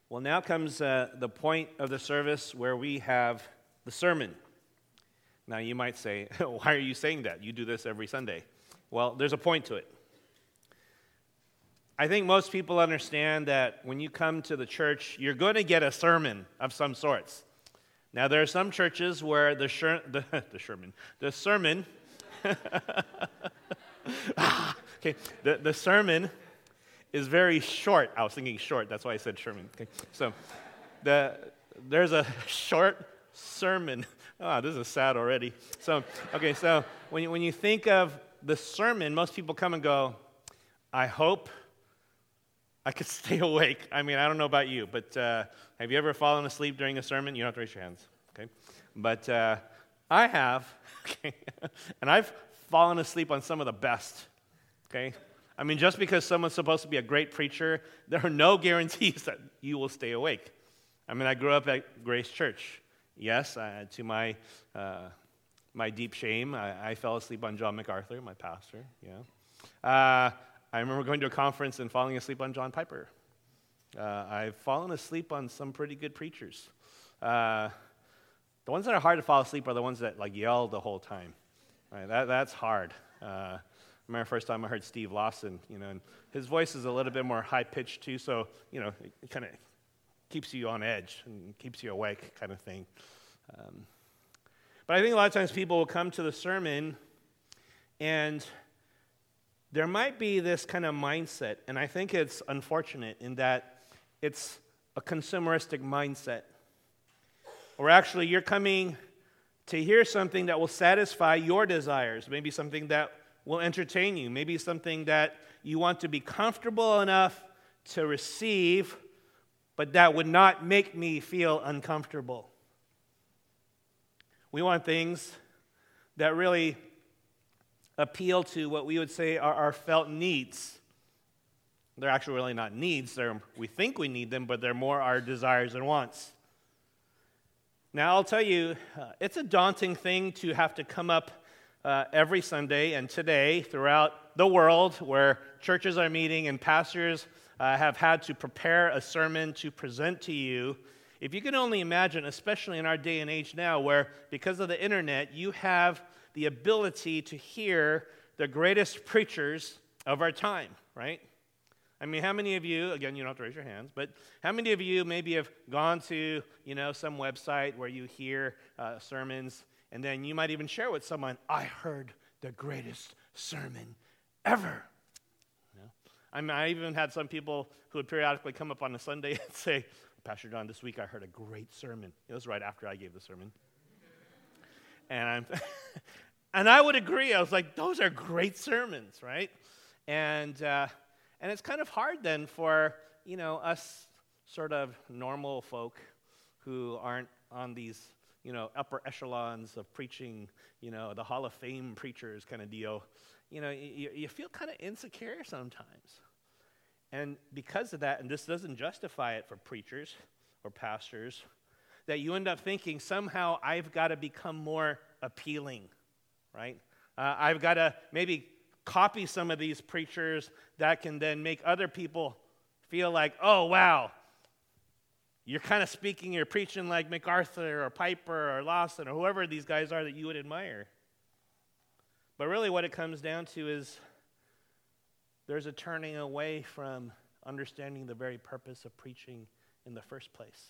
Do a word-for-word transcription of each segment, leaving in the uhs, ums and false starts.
Well, now comes uh, the point of the service where we have the sermon. Now, you might say, why are you saying that? You do this every Sunday. Well, there's a point to it. I think most people understand that when you come to the church, you're going to get a sermon of some sorts. Now, there are some churches where the, sher- the, the sermon, the sermon, okay, the, the sermon is very short. I was thinking short, that's why I said Sherman. Okay. So the there's a short sermon. Oh, this is sad already. So, okay, so when you, when you think of the sermon, most people come and go, I hope I could stay awake. I mean, I don't know about you, but uh, have you ever fallen asleep during a sermon? You don't have to raise your hands, okay? But uh, I have, okay? And I've fallen asleep on some of the best, okay? I mean, just because someone's supposed to be a great preacher, there are no guarantees that you will stay awake. I mean, I grew up at Grace Church. Yes, I, to my uh, my deep shame, I, I fell asleep on John MacArthur, my pastor. Yeah, uh, I remember going to a conference and falling asleep on John Piper. Uh, I've fallen asleep on some pretty good preachers. Uh, the ones that are hard to fall asleep are the ones that like yell the whole time. Right? That that's hard. Uh, I remember the first time I heard Steve Lawson, you know, and his voice is a little bit more high-pitched too, so, you know, it, it kind of keeps you on edge and keeps you awake kind of thing. Um, but I think a lot of times people will come to the sermon and there might be this kind of mindset, and I think it's unfortunate in that it's a consumeristic mindset. Or actually you're coming to hear something that will satisfy your desires, maybe something that will entertain you, maybe something that you want to be comfortable enough to receive, but that would not make me feel uncomfortable. We want things that really appeal to what we would say are our felt needs. They're actually really not needs. They're, we think we need them, but they're more our desires and wants. Now, I'll tell you, uh, it's a daunting thing to have to come up Uh, every Sunday and today throughout the world where churches are meeting and pastors uh, have had to prepare a sermon to present to you. If you can only imagine, especially in our day and age now where because of the internet you have the ability to hear the greatest preachers of our time, right? I mean, how many of you, again, you don't have to raise your hands, but how many of you maybe have gone to, you know, some website where you hear uh, sermons, and then you might even share with someone, I heard the greatest sermon ever. You know? I mean, I even had some people who would periodically come up on a Sunday and say, Pastor John, this week I heard a great sermon. It was right after I gave the sermon. And I'm, and I would agree. I was like, those are great sermons, right? And uh, and it's kind of hard then for, you know, us sort of normal folk who aren't on these, you know, upper echelons of preaching, you know, the Hall of Fame preachers kind of deal. You know, you, you feel kind of insecure sometimes. And because of that, and this doesn't justify it for preachers or pastors, that you end up thinking somehow I've got to become more appealing, right? Uh, I've got to maybe copy some of these preachers that can then make other people feel like, oh, wow, you're kind of speaking, you're preaching like MacArthur or Piper or Lawson or whoever these guys are that you would admire. But really what it comes down to is there's a turning away from understanding the very purpose of preaching in the first place.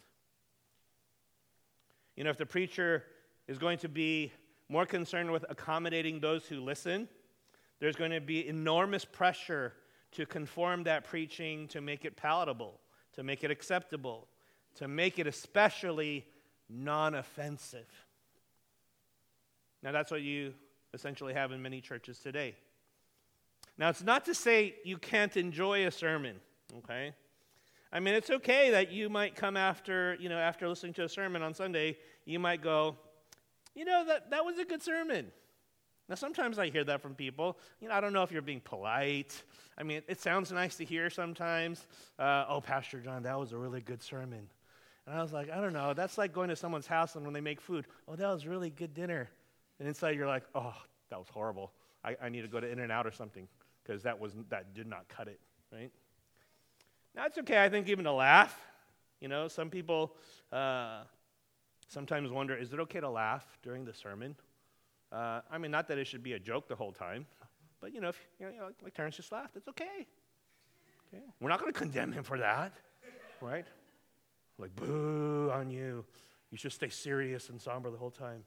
You know, if the preacher is going to be more concerned with accommodating those who listen, there's going to be enormous pressure to conform that preaching to make it palatable, to make it acceptable, to make it especially non-offensive. Now, that's what you essentially have in many churches today. Now, it's not to say you can't enjoy a sermon, okay? I mean, it's okay that you might come after, you know, after listening to a sermon on Sunday, you might go, you know, that, that was a good sermon. Now, sometimes I hear that from people. You know, I don't know if you're being polite. I mean, it sounds nice to hear sometimes. Uh, oh, Pastor John, that was a really good sermon. And I was like, I don't know. That's like going to someone's house and when they make food, oh, that was really good dinner. And inside you're like, oh, that was horrible. I, I need to go to In-N-Out or something because that was that did not cut it, right? Now, it's okay, I think, even to laugh You know, some people uh, sometimes wonder, is it okay to laugh during the sermon? Uh, I mean, not that it should be a joke the whole time, but, you know, if, you know like Terrence just laughed, it's okay. okay. We're not going to condemn him for that, right? Like, boo on you. You should stay serious and somber the whole time.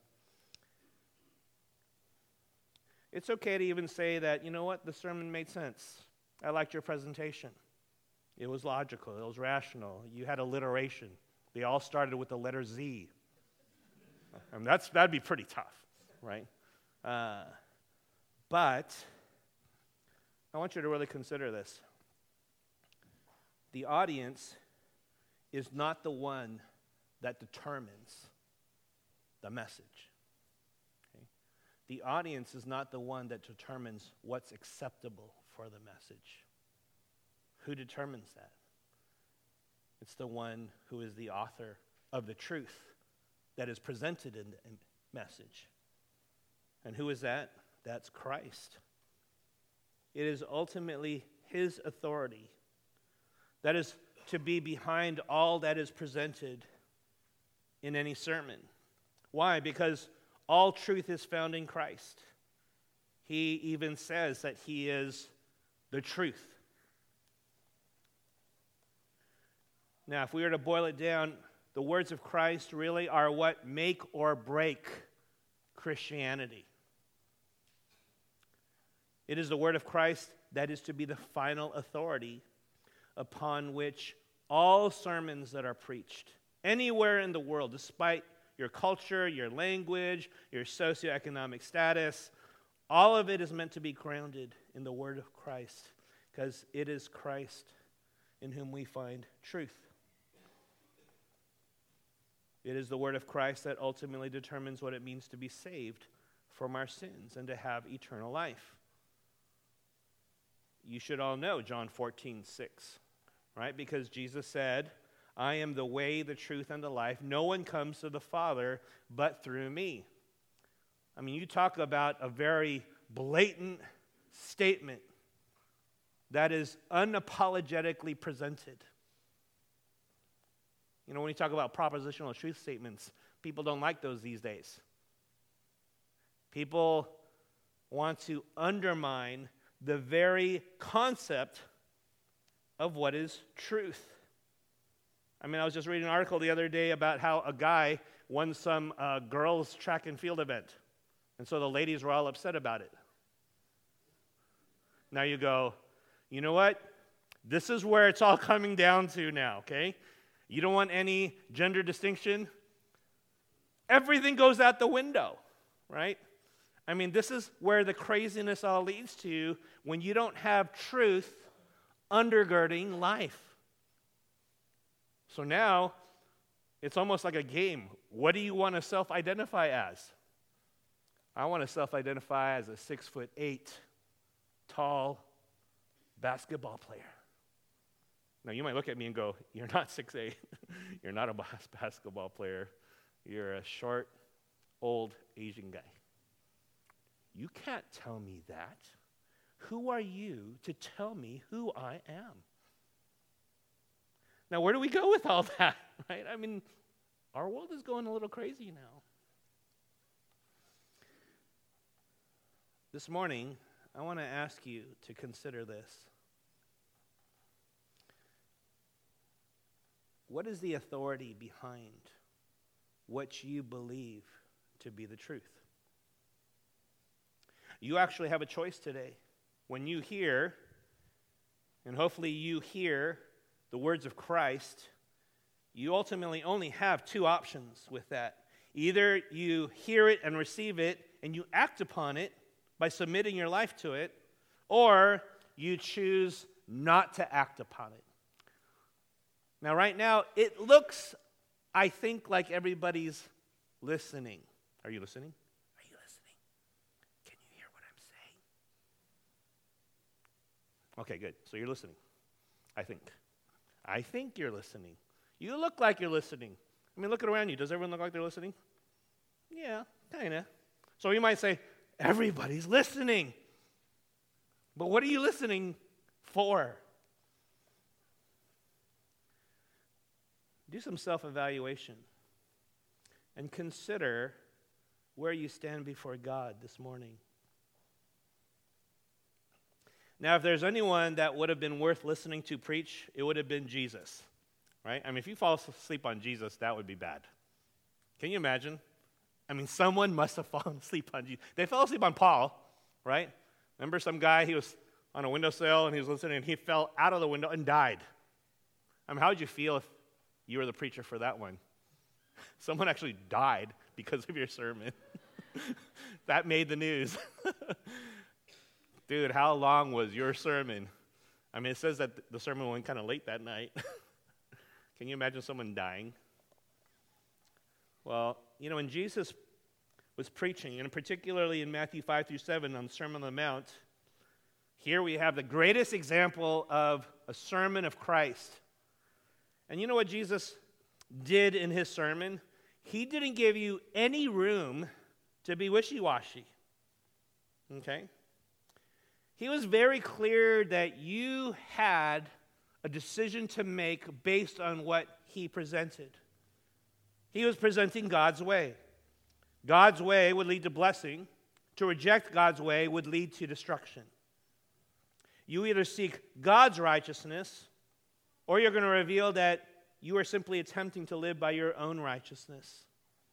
It's okay to even say that, you know what, the sermon made sense. I liked your presentation. It was logical. It was rational. You had alliteration. They all started with the letter Z. I mean, that's, that'd be pretty tough, right? Uh, but I want you to really consider this. The audience is not the one that determines the message. Okay? The audience is not the one that determines what's acceptable for the message. Who determines that? It's the one who is the author of the truth that is presented in the message. And who is that? That's Christ. It is ultimately his authority that is to be behind all that is presented in any sermon. Why? Because all truth is found in Christ. He even says that he is the truth. Now, if we were to boil it down, the words of Christ really are what make or break Christianity. It is the word of Christ that is to be the final authority upon which all sermons that are preached anywhere in the world, despite your culture, your language, your socioeconomic status, all of it is meant to be grounded in the word of Christ, because it is Christ in whom we find truth. It is the word of Christ that ultimately determines what it means to be saved from our sins and to have eternal life. You should all know John fourteen six, right? Because Jesus said, I am the way, the truth, and the life. No one comes to the Father but through me. I mean, you talk about a very blatant statement that is unapologetically presented. You know, when you talk about propositional truth statements, people don't like those these days. People want to undermine the very concept of what is truth. I mean, I was just reading an article the other day about how a guy won some uh, girls' track and field event. And so the ladies were all upset about it. Now you go, you know what? This is where it's all coming down to now, okay? You don't want any gender distinction? Everything goes out the window, right? I mean, this is where the craziness all leads to when you don't have truth undergirding life. So now, it's almost like a game. What do you want to self-identify as? I want to self-identify as a six foot eight, tall basketball player. Now, you might look at me and go, you're not six eight. You're not a basketball player. You're a short, old Asian guy. You can't tell me that. Who are you to tell me who I am? Now, where do we go with all that, right? I mean, our world is going a little crazy now. This morning, I want to ask you to consider this. What is the authority behind what you believe to be the truth? You actually have a choice today. When you hear, and hopefully you hear the words of Christ, you ultimately only have two options with that. Either you hear it and receive it, and you act upon it by submitting your life to it, or you choose not to act upon it. Now, right now, it looks, I think, like everybody's listening. Are you listening? Are you listening? Can you hear what I'm saying? Okay, good. So you're listening, I think. I think you're listening. You look like you're listening. I mean, look around you. Does everyone look like they're listening? Yeah, kind of. So you might say, everybody's listening. But what are you listening for? do some self-evaluation and consider where you stand before God this morning. Now, if there's anyone that would have been worth listening to preach, it would have been Jesus, right? I mean, if you fall asleep on Jesus, that would be bad. Can you imagine? I mean, someone must have fallen asleep on Jesus. They fell asleep on Paul, right? Remember some guy, he was on a windowsill and he was listening and he fell out of the window and died. I mean, how would you feel if you were the preacher for that one? Someone actually died because of your sermon. That made the news. Dude, how long was your sermon? I mean, it says that the sermon went kind of late that night. Can you imagine someone dying? Well, you know, when Jesus was preaching, and particularly in Matthew five through seven on the Sermon on the Mount, here we have the greatest example of a sermon of Christ. And you know what Jesus did in his sermon? He didn't give you any room to be wishy-washy. Okay? He was very clear that you had a decision to make based on what he presented. He was presenting God's way. God's way would lead to blessing. To reject God's way would lead to destruction. You either seek God's righteousness, or you're going to reveal that you are simply attempting to live by your own righteousness.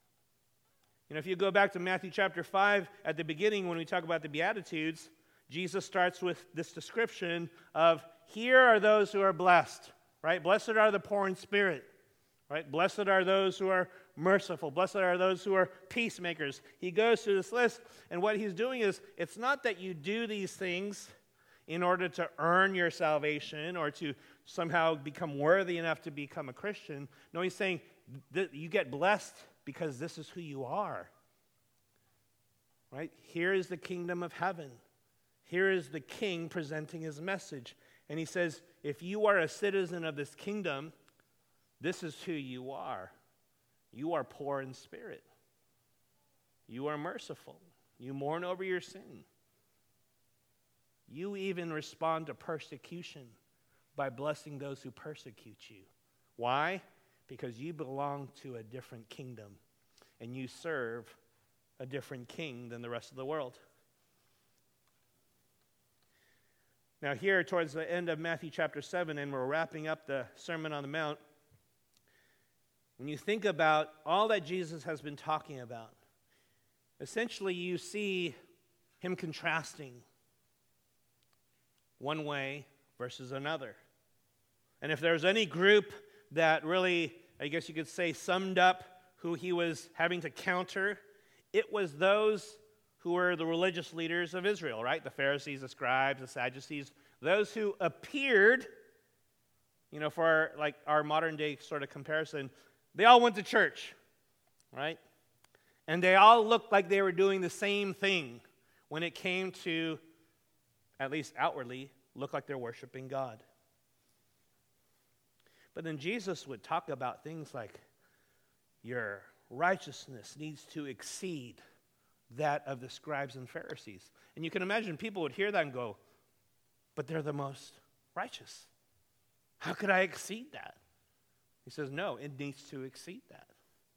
You know, if you go back to Matthew chapter five, at the beginning when we talk about the Beatitudes, Jesus starts with this description of, here are those who are blessed, right? Blessed are the poor in spirit, right? Blessed are those who are merciful. Blessed are those who are peacemakers. He goes through this list, and what he's doing is, it's not that you do these things in order to earn your salvation or to somehow become worthy enough to become a Christian. No, he's saying that you get blessed because this is who you are, right? Here is the kingdom of heaven. Here is the king presenting his message. And he says, if you are a citizen of this kingdom, this is who you are. You are poor in spirit. You are merciful. You mourn over your sin. You even respond to persecution by blessing those who persecute you. Why? Because you belong to a different kingdom, and you serve a different king than the rest of the world. Now here, towards the end of Matthew chapter seven, and we're wrapping up the Sermon on the Mount, when you think about all that Jesus has been talking about, essentially you see him contrasting one way versus another. And if there's any group that really, I guess you could say, summed up who he was having to counter, it was those who were the religious leaders of Israel, right? The Pharisees, the scribes, the Sadducees, those who appeared, you know, for like our modern day sort of comparison, they all went to church, right? And they all looked like they were doing the same thing when it came to, at least outwardly, look like they're worshiping God. But then Jesus would talk about things like, your righteousness needs to exceed that of the scribes and Pharisees. And you can imagine people would hear that and go, but they're the most righteous. How could I exceed that? He says, no, it needs to exceed that.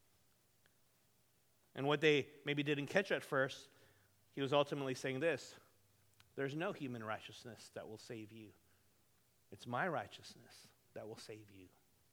And what they maybe didn't catch at first, he was ultimately saying this: there's no human righteousness that will save you. It's my righteousness that will save you.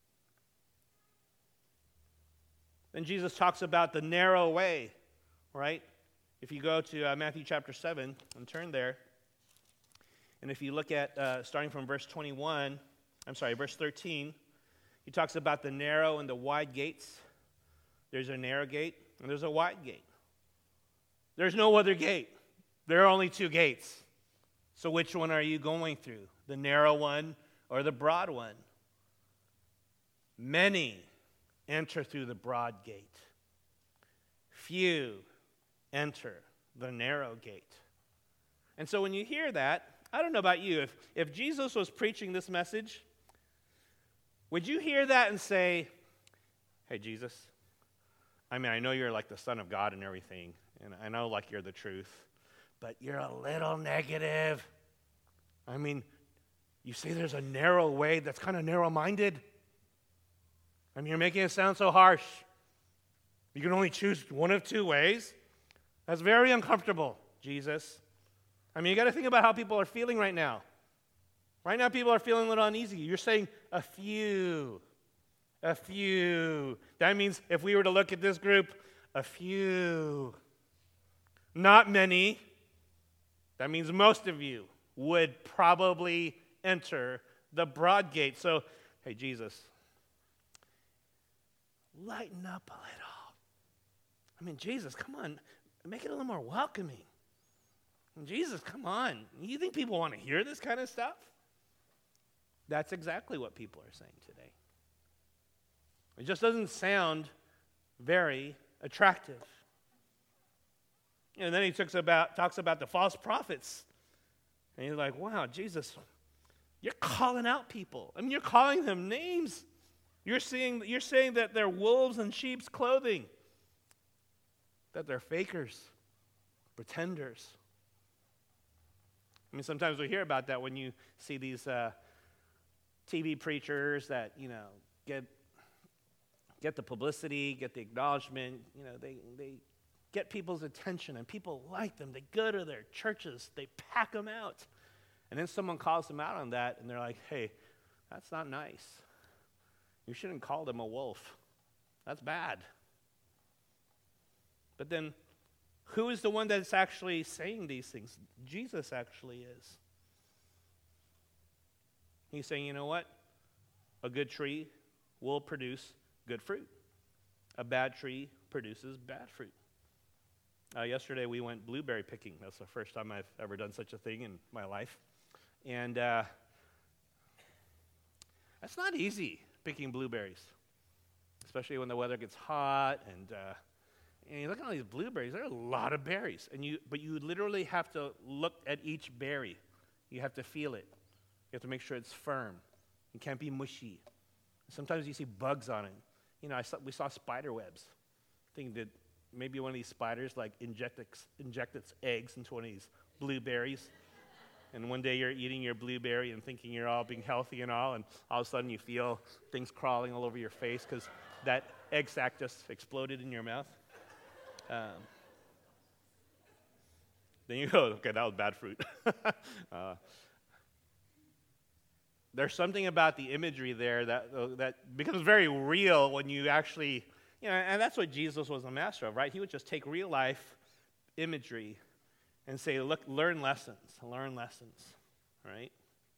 Then Jesus talks about the narrow way, right? If you go to uh, Matthew chapter seven and turn there, and if you look at, uh, starting from verse twenty-one, I'm sorry, verse thirteen, he talks about the narrow and the wide gates. There's a narrow gate and there's a wide gate. There's no other gate. There are only two gates. So which one are you going through? The narrow one or the broad one? Many enter through the broad gate. Few enter the narrow gate. And so when you hear that, I don't know about you, if, if Jesus was preaching this message, would you hear that and say, hey, Jesus, I mean, I know you're like the Son of God and everything, and I know like you're the truth, but you're a little negative. I mean, you say there's a narrow way that's kind of narrow-minded. I mean, you're making it sound so harsh. You can only choose one of two ways. That's very uncomfortable, Jesus. I mean, you got to think about how people are feeling right now. Right now, people are feeling a little uneasy. You're saying a few. A few. That means if we were to look at this group, a few. Not many. That means most of you would probably enter the broad gate. So, hey, Jesus, lighten up a little. I mean, Jesus, come on. Make it a little more welcoming. Jesus, come on. You think people want to hear this kind of stuff? That's exactly what people are saying today. It just doesn't sound very attractive. And then he talks about, talks about the false prophets. And he's like, wow, Jesus, you're calling out people. I mean, you're calling them names. You're saying, you're saying that they're wolves in sheep's clothing, that they're fakers, pretenders. I mean, sometimes we hear about that when you see these uh, T V preachers that, you know, get get the publicity, get the acknowledgement. You know, they they get people's attention, and people like them. They go to their churches, they pack them out, and then someone calls them out on that, and they're like, "Hey, that's not nice. You shouldn't call them a wolf. That's bad." But then, who is the one that's actually saying these things? Jesus actually is. He's saying, you know what? A good tree will produce good fruit. A bad tree produces bad fruit. Uh, yesterday we went blueberry picking. That's the first time I've ever done such a thing in my life. And uh, that's not easy, picking blueberries, especially when the weather gets hot. And, uh, and you look at all these blueberries, there are a lot of berries. And you, but you literally have to look at each berry. You have to feel it. You have to make sure it's firm. It can't be mushy. Sometimes you see bugs on it. You know, I saw, we saw spider webs. Thinking that maybe one of these spiders like inject its, inject its eggs into one of these blueberries. And one day you're eating your blueberry and thinking you're all being healthy and all, and all of a sudden you feel things crawling all over your face because that egg sac just exploded in your mouth. Um, then you go, okay, that was bad fruit. uh, There's something about the imagery there that uh, that becomes very real when you actually, you know, and that's what Jesus was a master of, right? He would just take real life imagery and say, look, learn lessons, learn lessons, right?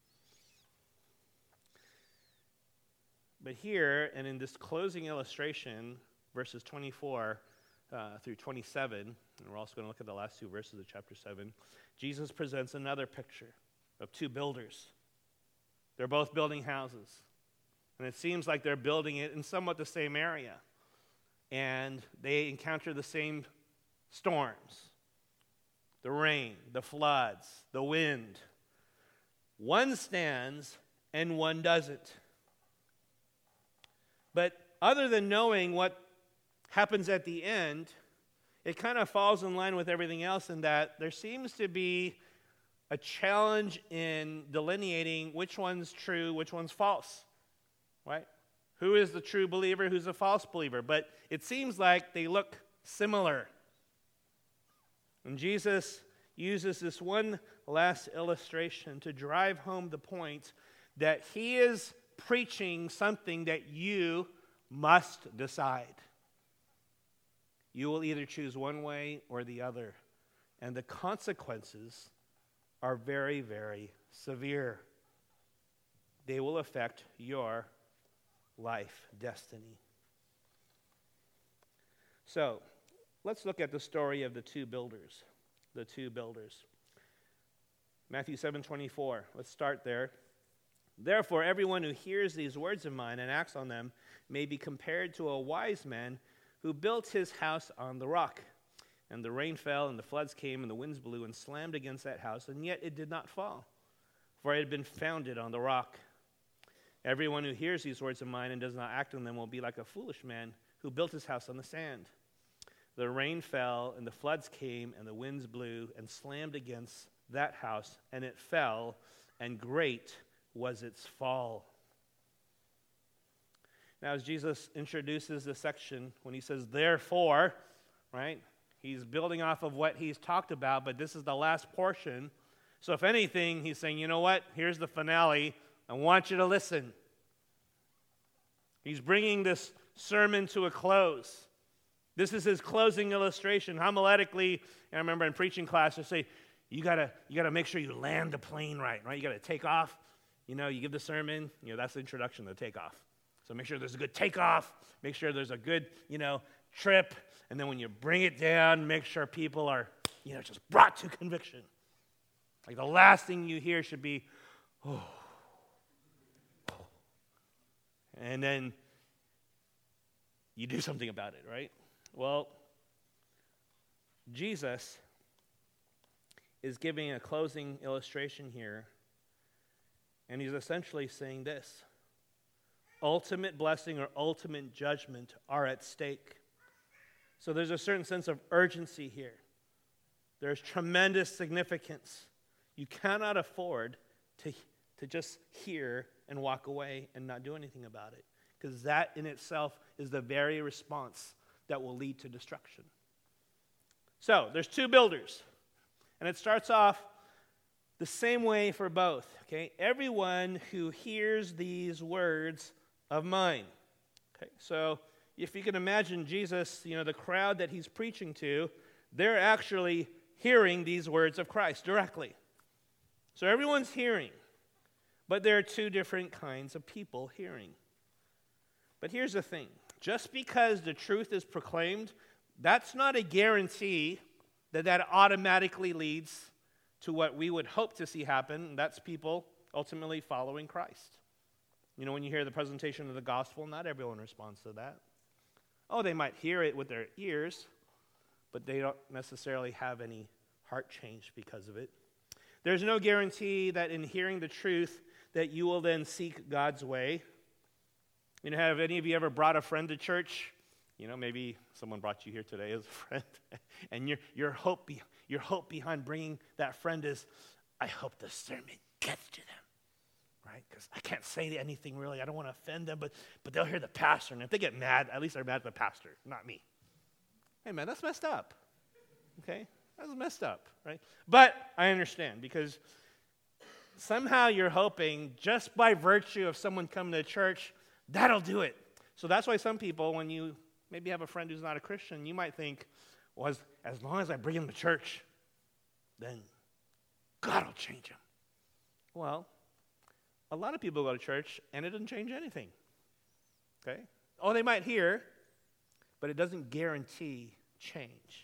But here, and in this closing illustration, verses twenty-four uh, through twenty-seven, and we're also going to look at the last two verses of chapter seven, Jesus presents another picture of two builders. They're both building houses, and it seems like they're building it in somewhat the same area, and they encounter the same storms, the rain, the floods, the wind. One stands and one doesn't. But other than knowing what happens at the end, it kind of falls in line with everything else in that there seems to be a challenge in delineating which one's true, which one's false, right? Who is the true believer, who's a false believer? But it seems like they look similar. And Jesus uses this one last illustration to drive home the point that he is preaching something that you must decide. You will either choose one way or the other, and the consequences are very, very severe. They will affect your life destiny. So, let's look at the story of the two builders. The two builders. Matthew seven twenty-four. Let's start there. Therefore, everyone who hears these words of mine and acts on them may be compared to a wise man who built his house on the rock. And the rain fell, and the floods came, and the winds blew and slammed against that house, and yet it did not fall, for it had been founded on the rock. Everyone who hears these words of mine and does not act on them will be like a foolish man who built his house on the sand. The rain fell, and the floods came, and the winds blew and slammed against that house, and it fell, and great was its fall. Now, as Jesus introduces this section, when he says, therefore, right, he's building off of what he's talked about, but this is the last portion. So if anything, he's saying, you know what, here's the finale. I want you to listen. He's bringing this sermon to a close. This is his closing illustration. Homiletically, I remember in preaching class, they say, you gotta, you gotta make sure you land the plane right, right? You gotta take off. You know, you give the sermon, you know, that's the introduction to takeoff. So make sure there's a good takeoff, make sure there's a good, you know, trip, and then when you bring it down, make sure people are, you know, just brought to conviction. Like the last thing you hear should be, oh, oh. And then you do something about it, right? Well, Jesus is giving a closing illustration here, and he's essentially saying this. Ultimate blessing or ultimate judgment are at stake. So there's a certain sense of urgency here. There's tremendous significance. You cannot afford to, to just hear and walk away and not do anything about it, because that in itself is the very response that will lead to destruction. So there's two builders, and it starts off the same way for both. Okay, everyone who hears these words of mine. Okay, so if you can imagine Jesus, you know, the crowd that he's preaching to, they're actually hearing these words of Christ directly. So everyone's hearing, but there are two different kinds of people hearing. But here's the thing. Just because the truth is proclaimed, that's not a guarantee that that automatically leads to what we would hope to see happen, and that's people ultimately following Christ. You know, when you hear the presentation of the gospel, not everyone responds to that. Oh, they might hear it with their ears, but they don't necessarily have any heart change because of it. There's no guarantee that in hearing the truth that you will then seek God's way. You know, have any of you ever brought a friend to church? You know, maybe someone brought you here today as a friend, and your your hope be, your hope behind bringing that friend is, I hope the sermon gets to them, right? Because I can't say anything really. I don't want to offend them, but but they'll hear the pastor, and if they get mad, at least they're mad at the pastor, not me. Hey, man, that's messed up. Okay, that's messed up, right? But I understand, because somehow you're hoping just by virtue of someone coming to church, that'll do it. So that's why some people, when you maybe have a friend who's not a Christian, you might think, well, as, as long as I bring him to church, then God will change him. Well, a lot of people go to church, and it doesn't change anything. Okay? Oh, they might hear, but it doesn't guarantee change.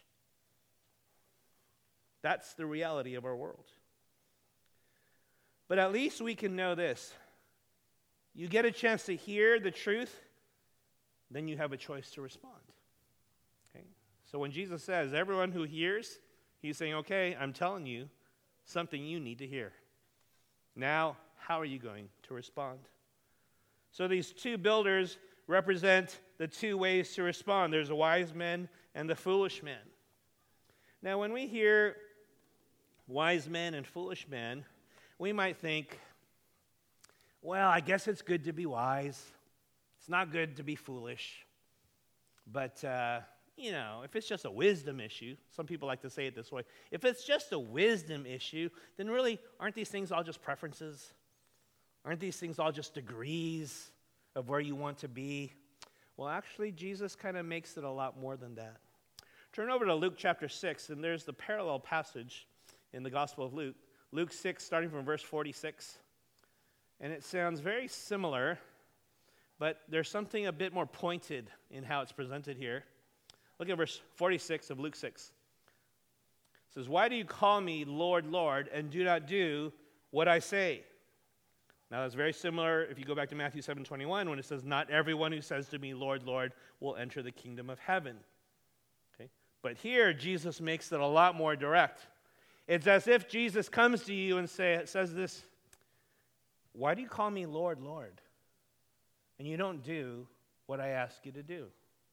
That's the reality of our world. But at least we can know this. You get a chance to hear the truth, then you have a choice to respond. Okay? So when Jesus says, everyone who hears, he's saying, okay, I'm telling you something you need to hear. Now, how are you going to respond? So these two builders represent the two ways to respond. There's a wise man and the foolish man. Now, when we hear wise men and foolish men, we might think, well, I guess it's good to be wise. It's not good to be foolish. But, uh, you know, if it's just a wisdom issue, some people like to say it this way, if it's just a wisdom issue, then really, aren't these things all just preferences? Aren't these things all just degrees of where you want to be? Well, actually, Jesus kind of makes it a lot more than that. Turn over to Luke chapter six, and there's the parallel passage in the Gospel of Luke. Luke six, starting from verse forty-six. And it sounds very similar, but there's something a bit more pointed in how it's presented here. Look at verse forty-six of Luke six. It says, why do you call me Lord, Lord, and do not do what I say? Now that's very similar if you go back to Matthew seven twenty-one, when it says, not everyone who says to me, Lord, Lord, will enter the kingdom of heaven. Okay? But here, Jesus makes it a lot more direct. It's as if Jesus comes to you and say, says this, why do you call me Lord, Lord, and you don't do what I ask you to do?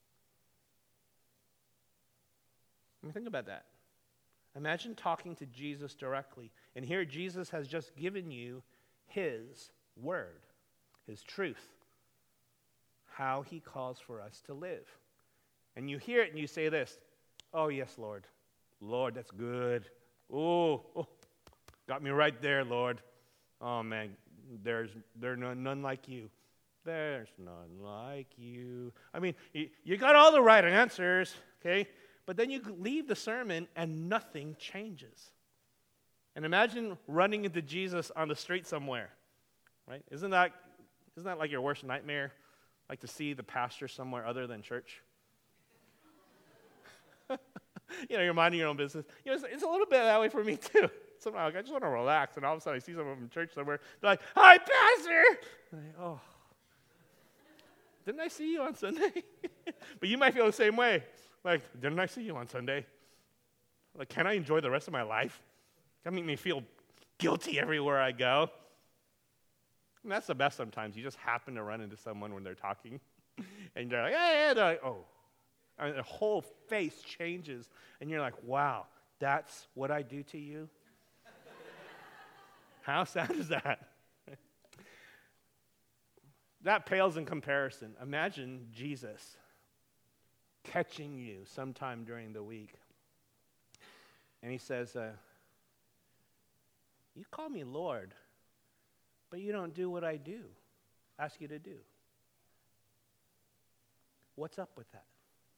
I mean, think about that. Imagine talking to Jesus directly, and here Jesus has just given you his word, his truth. how he calls for us to live. And you hear it and you say this, oh, yes, Lord. Lord, that's good. Oh, oh got me right there, Lord. Oh, man, there's there's none, none like you. There's none like you. I mean, you, you got all the right answers, okay? But then you leave the sermon and nothing changes. And imagine running into Jesus on the street somewhere, right? Isn't that isn't that like your worst nightmare? Like to see the pastor somewhere other than church? You know, you're minding your own business. You know, it's, it's a little bit that way for me too. Sometimes like, I just want to relax, and all of a sudden I see someone from church somewhere. They're like, "Hi, pastor!" And I, oh, didn't I see you on Sunday? But you might feel the same way. Like, didn't I see you on Sunday? Like, can I enjoy the rest of my life? That makes me feel guilty everywhere I go. And that's the best sometimes. You just happen to run into someone when they're talking. And they're like, hey, hey, they're like, oh. And the whole face changes. And you're like, wow, that's what I do to you? How sad is that? That pales in comparison. Imagine Jesus catching you sometime during the week. And he says, uh, you call me Lord, but you don't do what I do, ask you to do. What's up with that?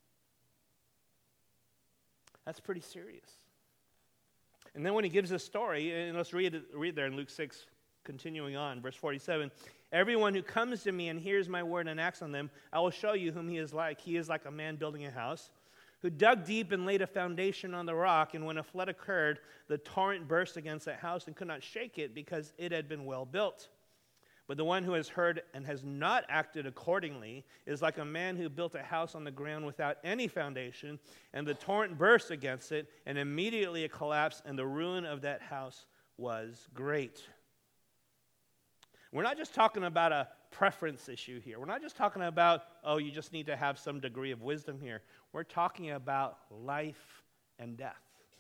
That's pretty serious. And then when he gives this story, and let's read it, read there in Luke six, continuing on, verse forty-seven. Everyone who comes to me and hears my word and acts on them, I will show you whom he is like. He is like a man building a house, who dug deep and laid a foundation on the rock, and when a flood occurred, the torrent burst against that house and could not shake it because it had been well built. But the one who has heard and has not acted accordingly is like a man who built a house on the ground without any foundation, and the torrent burst against it, and immediately it collapsed, and the ruin of that house was great. We're not just talking about a preference issue here. We're not just talking about, oh, you just need to have some degree of wisdom here. We're talking about life and death.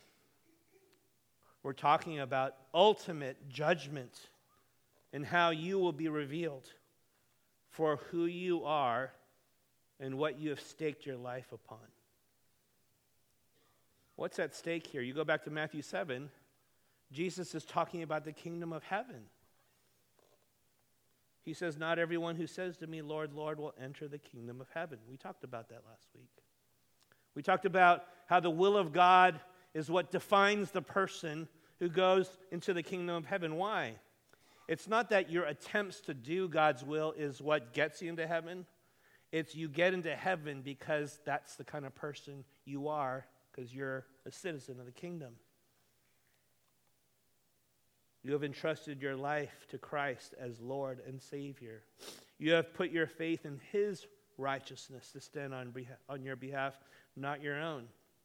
We're talking about ultimate judgment and how you will be revealed for who you are and what you have staked your life upon. What's at stake here? You go back to Matthew seven, Jesus is talking about the kingdom of heaven. He says, not everyone who says to me, Lord, Lord, will enter the kingdom of heaven. We talked about that last week. We talked about how the will of God is what defines the person who goes into the kingdom of heaven. Why? It's not that your attempts to do God's will is what gets you into heaven. It's you get into heaven because that's the kind of person you are, because you're a citizen of the kingdom. You have entrusted your life to Christ as Lord and Savior. You have put your faith in His righteousness to stand on, behalf, on your behalf, not your own.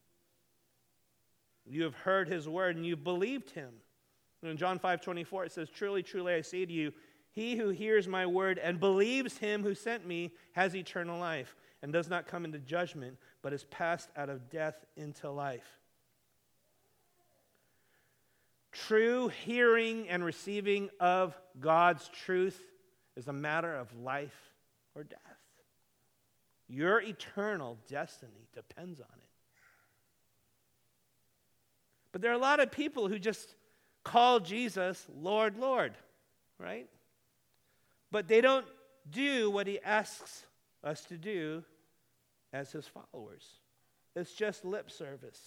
You have heard His word and you've believed Him. In John five twenty-four, it says, truly, truly, I say to you, he who hears my word and believes Him who sent me has eternal life and does not come into judgment, but is passed out of death into life. True hearing and receiving of God's truth is a matter of life or death. Your eternal destiny depends on it. But there are a lot of people who just call Jesus Lord, Lord, right? But they don't do what He asks us to do as His followers. It's just lip service.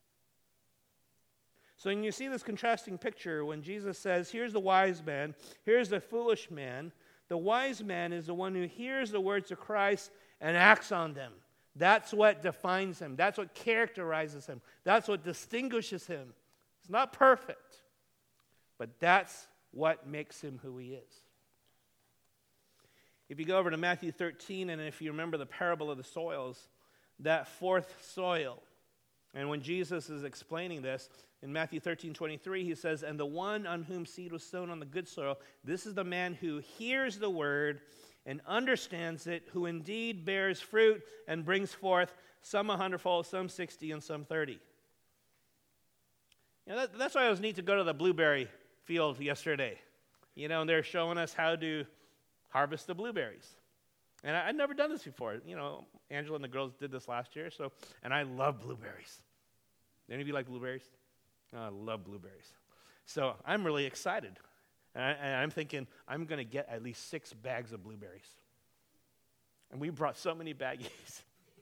So when you see this contrasting picture, when Jesus says, here's the wise man, here's the foolish man, the wise man is the one who hears the words of Christ and acts on them. That's what defines him. That's what characterizes him. That's what distinguishes him. It's not perfect, but that's what makes him who he is. If you go over to Matthew thirteen, and if you remember the parable of the soils, that fourth soil, and when Jesus is explaining this, in Matthew thirteen twenty-three, he says, and the one on whom seed was sown on the good soil, this is the man who hears the word and understands it, who indeed bears fruit and brings forth some a hundredfold, some sixty, and some thirty. You know, that, that's why it was neat to go to the blueberry field yesterday. You know, and they're showing us how to harvest the blueberries. And I, I'd never done this before. You know, Angela and the girls did this last year, so, and I love blueberries. Any of you like blueberries? Oh, I love blueberries. So I'm really excited. And, I, and I'm thinking, I'm going to get at least six bags of blueberries. And we brought so many baggies.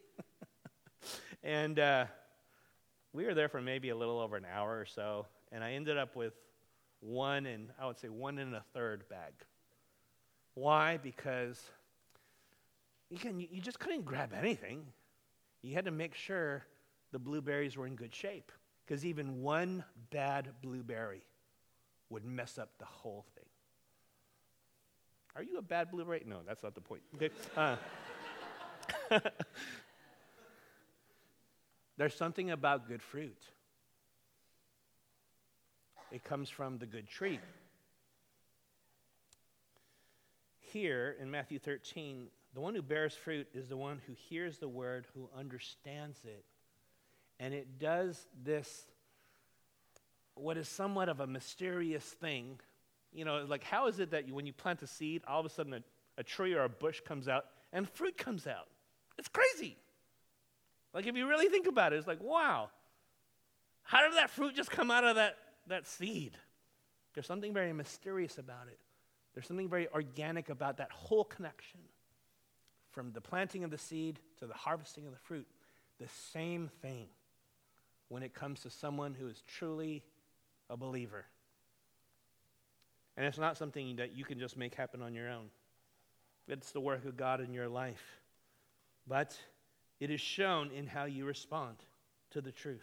and uh, we were there for maybe a little over an hour or so, and I ended up with one and, I would say, one and a third bag. Why? Because you, can, you just couldn't grab anything. You had to make sure the blueberries were in good shape, because even one bad blueberry would mess up the whole thing. Are you a bad blueberry? No, that's not the point. Okay. Uh, there's something about good fruit. It comes from the good tree. Here in Matthew thirteen, the one who bears fruit is the one who hears the word, who understands it. And it does this, what is somewhat of a mysterious thing. You know, like how is it that you, when you plant a seed, all of a sudden a, a tree or a bush comes out and fruit comes out? It's crazy. Like if you really think about it, it's like, wow, how did that fruit just come out of that, that seed? There's something very mysterious about it. There's something very organic about that whole connection. From the planting of the seed to the harvesting of the fruit, the same thing when it comes to someone who is truly a believer. And it's not something that you can just make happen on your own. It's the work of God in your life. But it is shown in how you respond to the truth.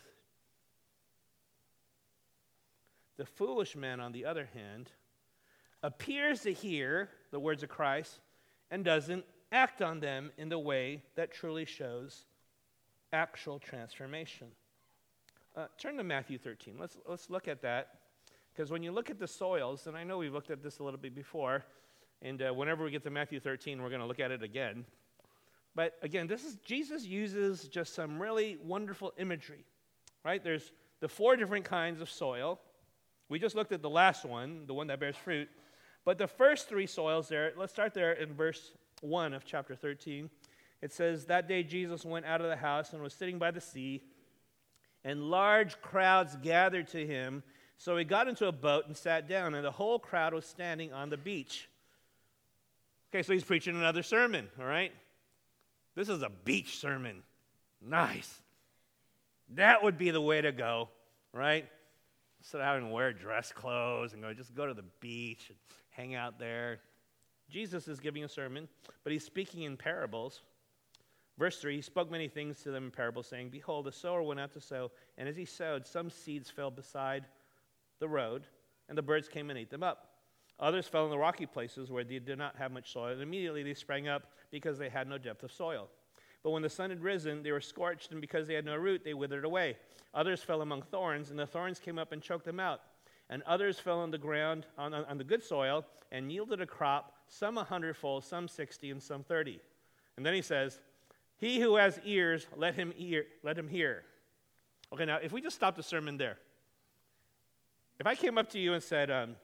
The foolish man, on the other hand, appears to hear the words of Christ and doesn't act on them in the way that truly shows actual transformation. Uh, turn to Matthew thirteen. Let's, let's look at that. Because when you look at the soils, and I know we've looked at this a little bit before, and uh, whenever we get to Matthew thirteen, we're going to look at it again. But again, this is Jesus uses just some really wonderful imagery, right? There's the four different kinds of soil. We just looked at the last one, the one that bears fruit. But the first three soils there, let's start there in verse one of chapter thirteen. It says, that day Jesus went out of the house and was sitting by the sea, and large crowds gathered to him. So he got into a boat and sat down, and the whole crowd was standing on the beach. Okay, so he's preaching another sermon, all right? This is a beach sermon. Nice. That would be the way to go, right? Instead of having to wear dress clothes and go, just go to the beach and hang out there. Jesus is giving a sermon, but he's speaking in parables. Verse three, he spoke many things to them in parables, saying, behold, the sower went out to sow, and as he sowed, some seeds fell beside the road, and the birds came and ate them up. Others fell in the rocky places where they did not have much soil, and immediately they sprang up because they had no depth of soil. But when the sun had risen, they were scorched, and because they had no root, they withered away. Others fell among thorns, and the thorns came up and choked them out. And others fell on the ground, on, on, on the good soil, and yielded a crop, some a hundredfold, some sixty, and some thirty. And then he says, he who has ears, let him hear. Let him hear. Okay, now, if we just stop the sermon there. If I came up to you and said, um,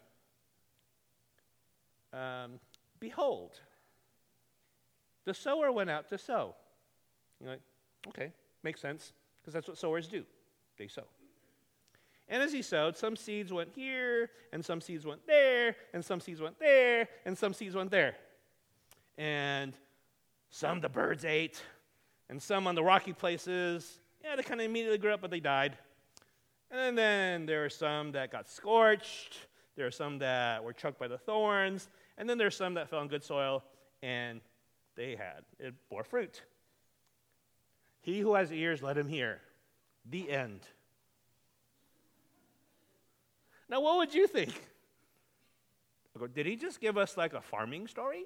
um, behold, the sower went out to sow. You're like, okay, makes sense, because that's what sowers do. They sow. And as he sowed, some seeds went here, and some seeds went there, and some seeds went there, and some seeds went there. And some the birds ate, and some on the rocky places, yeah, they kind of immediately grew up, but they died. And then there are some that got scorched. There are some that were choked by the thorns. And then there are some that fell in good soil, and they had, it bore fruit. He who has ears, let him hear. The end. Now, what would you think? I go, did he just give us like a farming story?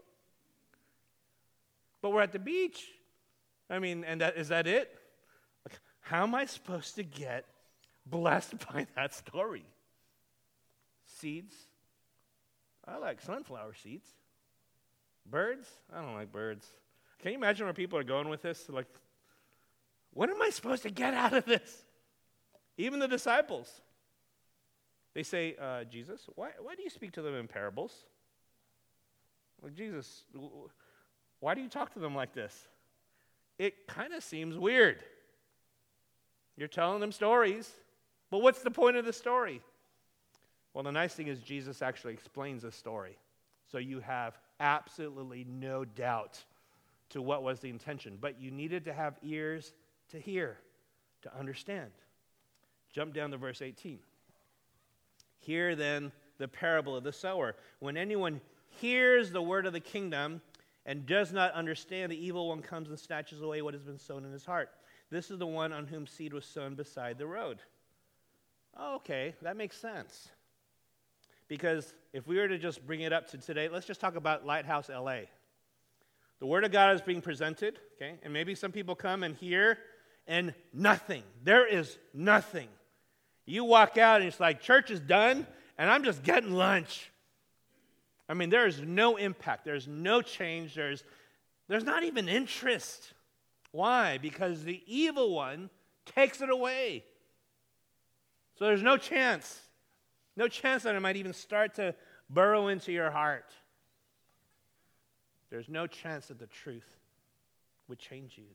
But we're at the beach. I mean, and that is that it? Like, how am I supposed to get blessed by that story? Seeds? I like sunflower seeds. Birds? I don't like birds. Can you imagine where people are going with this? Like, what am I supposed to get out of this? Even the disciples. They say, uh, Jesus, why, why do you speak to them in parables? Like, Jesus, Why do you talk to them like this? It kind of seems weird. You're telling them stories, but what's the point of the story? Well, the nice thing is Jesus actually explains the story, so you have absolutely no doubt to what was the intention. But you needed to have ears to hear, to understand. Jump down to verse eighteen. Hear then the parable of the sower. When anyone hears the word of the kingdom and does not understand, the evil one comes and snatches away what has been sown in his heart. This is the one on whom seed was sown beside the road. Oh, okay, that makes sense. Because if we were to just bring it up to today, let's just talk about Lighthouse L A. The Word of God is being presented, okay? And maybe some people come and hear, and nothing. There is nothing. You walk out, and it's like, church is done, and I'm just getting lunch. I mean, there is no impact. There's no change. There's, there's not even interest. Why? Because the evil one takes it away. So there's no chance. No chance that it might even start to burrow into your heart. There's no chance that the truth would change you.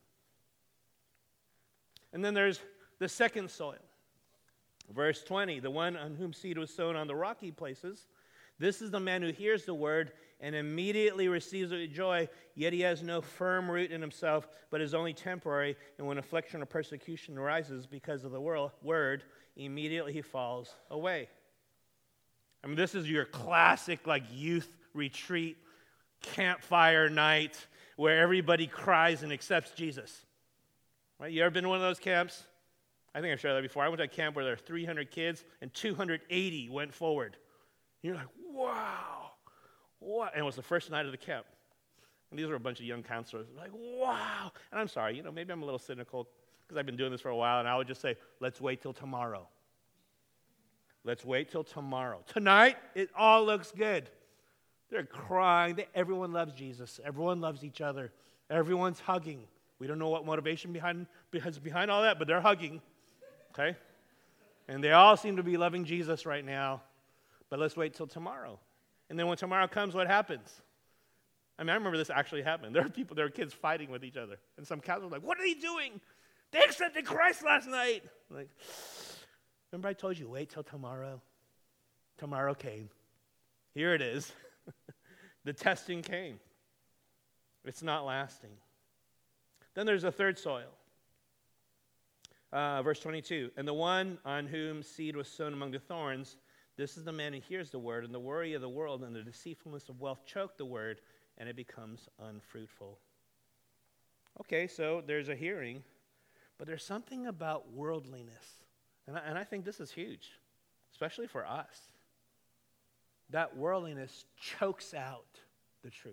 And then there's the second soil. Verse twenty, the one on whom seed was sown on the rocky places. This is the man who hears the word and immediately receives it with joy, yet he has no firm root in himself, but is only temporary. And when affliction or persecution arises because of the word, immediately he falls away. I mean, this is your classic like youth retreat, campfire night where everybody cries and accepts Jesus. Right? You ever been to one of those camps? I think I've shared that before. I went to a camp where there were three hundred kids and two hundred eighty went forward. You're like, wow, what? And it was the first night of the camp. And these were a bunch of young counselors. Like, wow. And I'm sorry, you know, maybe I'm a little cynical because I've been doing this for a while, and I would just say, let's wait till tomorrow. Let's wait till tomorrow. Tonight, it all looks good. They're crying. They, everyone loves Jesus. Everyone loves each other. Everyone's hugging. We don't know what motivation behind, behind all that, but they're hugging. Okay? And they all seem to be loving Jesus right now. But let's wait till tomorrow. And then when tomorrow comes, what happens? I mean, I remember this actually happened. There are people, there are kids fighting with each other. And some counselors are like, what are they doing? They accepted Christ last night. I'm like, remember I told you, wait till tomorrow? Tomorrow came. Here it is. The testing came. It's not lasting. Then there's a third soil. Uh, verse twenty-two, and the one on whom seed was sown among the thorns, this is the man who hears the word, and the worry of the world and the deceitfulness of wealth choke the word, and it becomes unfruitful. Okay, so there's a hearing, but there's something about worldliness. And I, and I think this is huge, especially for us. That worldliness chokes out the truth.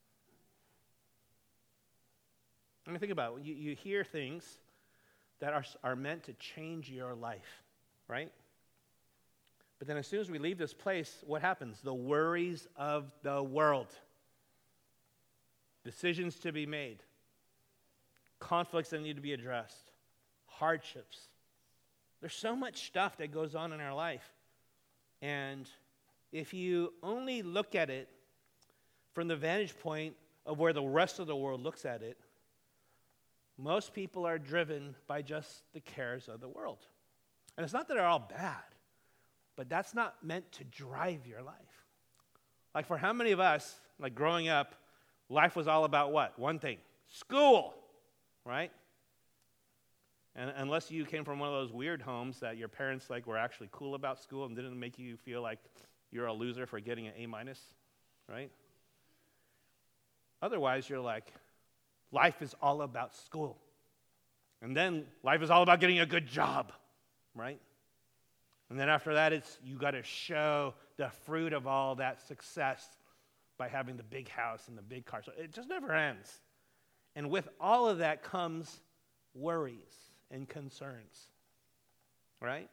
I mean, think about it. You, you hear things that are, are meant to change your life, right? But then as soon as we leave this place, what happens? The worries of the world. Decisions to be made. Conflicts that need to be addressed. Hardships. There's so much stuff that goes on in our life. And if you only look at it from the vantage point of where the rest of the world looks at it, most people are driven by just the cares of the world. And it's not that they're all bad, but that's not meant to drive your life. Like for how many of us, like growing up, life was all about what? One thing, school, right? And unless you came from one of those weird homes that your parents like were actually cool about school and didn't make you feel like you're a loser for getting an A minus, right? Otherwise, you're like, life is all about school. And then life is all about getting a good job, right? And then after that, it's you got to show the fruit of all that success by having the big house and the big car. So it just never ends. And with all of that comes worries and concerns, right?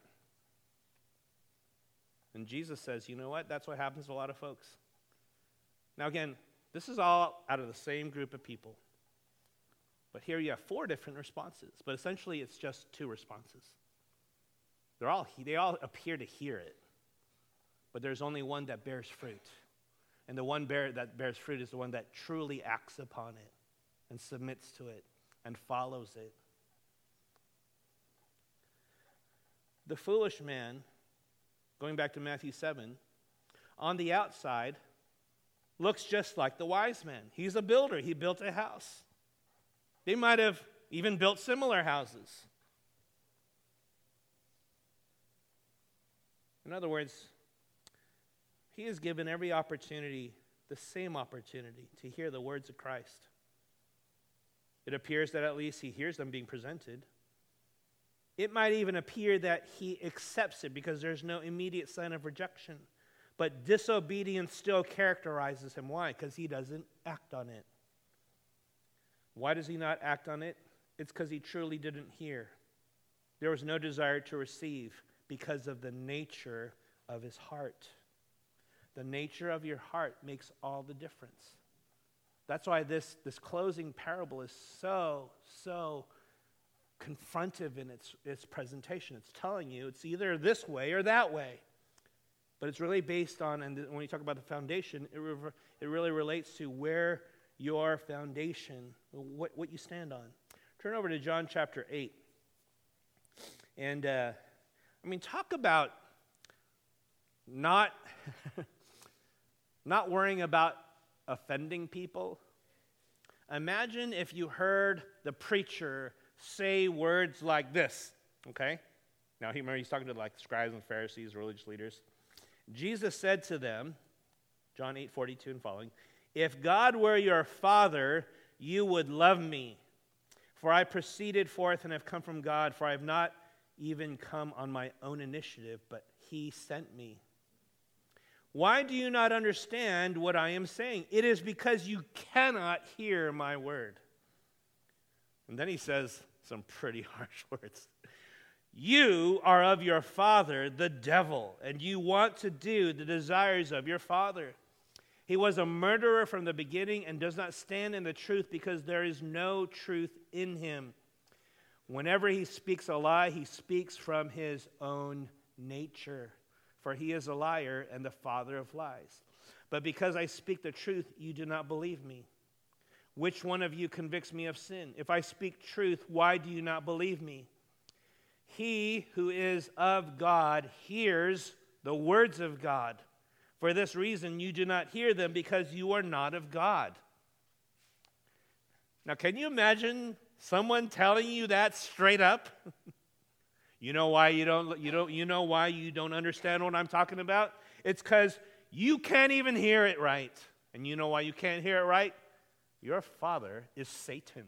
And Jesus says, you know what? That's what happens to a lot of folks. Now again, this is all out of the same group of people. But here you have four different responses. But essentially it's just two responses. They're all, they all appear to hear it. But there's only one that bears fruit. And the one bear, that bears fruit is the one that truly acts upon it and submits to it and follows it. The foolish man, going back to Matthew seven, on the outside, looks just like the wise man. He's a builder. He built a house. They might have even built similar houses. In other words, he is given every opportunity, the same opportunity, to hear the words of Christ. It appears that at least he hears them being presented. It might even appear that he accepts it because there's no immediate sign of rejection. But disobedience still characterizes him. Why? Because he doesn't act on it. Why does he not act on it? It's because he truly didn't hear. There was no desire to receive because of the nature of his heart. The nature of your heart makes all the difference. That's why this, this closing parable is so, so confrontive in its, its presentation. It's telling you it's either this way or that way. But it's really based on, and when you talk about the foundation, it, re- it really relates to where your foundation, what, what you stand on. Turn over to John chapter eight. And, uh, I mean, talk about not, not worrying about offending people. Imagine if you heard the preacher say words like this, okay? Now, he, remember, he's talking to like scribes and Pharisees, religious leaders. Jesus said to them, John eight forty-two and following, "If God were your Father, you would love me. For I proceeded forth and have come from God, for I have not even come on my own initiative, but he sent me. Why do you not understand what I am saying? It is because you cannot hear my word." And then he says some pretty harsh words. "You are of your father, the devil, and you want to do the desires of your father. He was a murderer from the beginning and does not stand in the truth because there is no truth in him. Whenever he speaks a lie, he speaks from his own nature, for he is a liar and the father of lies. But because I speak the truth, you do not believe me. Which one of you convicts me of sin? If I speak truth, why do you not believe me? He who is of God hears the words of God. For this reason, you do not hear them because you are not of God." Now, can you imagine someone telling you that straight up? You know why you don't you don't you know why you don't understand what I'm talking about? It's because you can't even hear it right. And you know why you can't hear it right? Your father is Satan.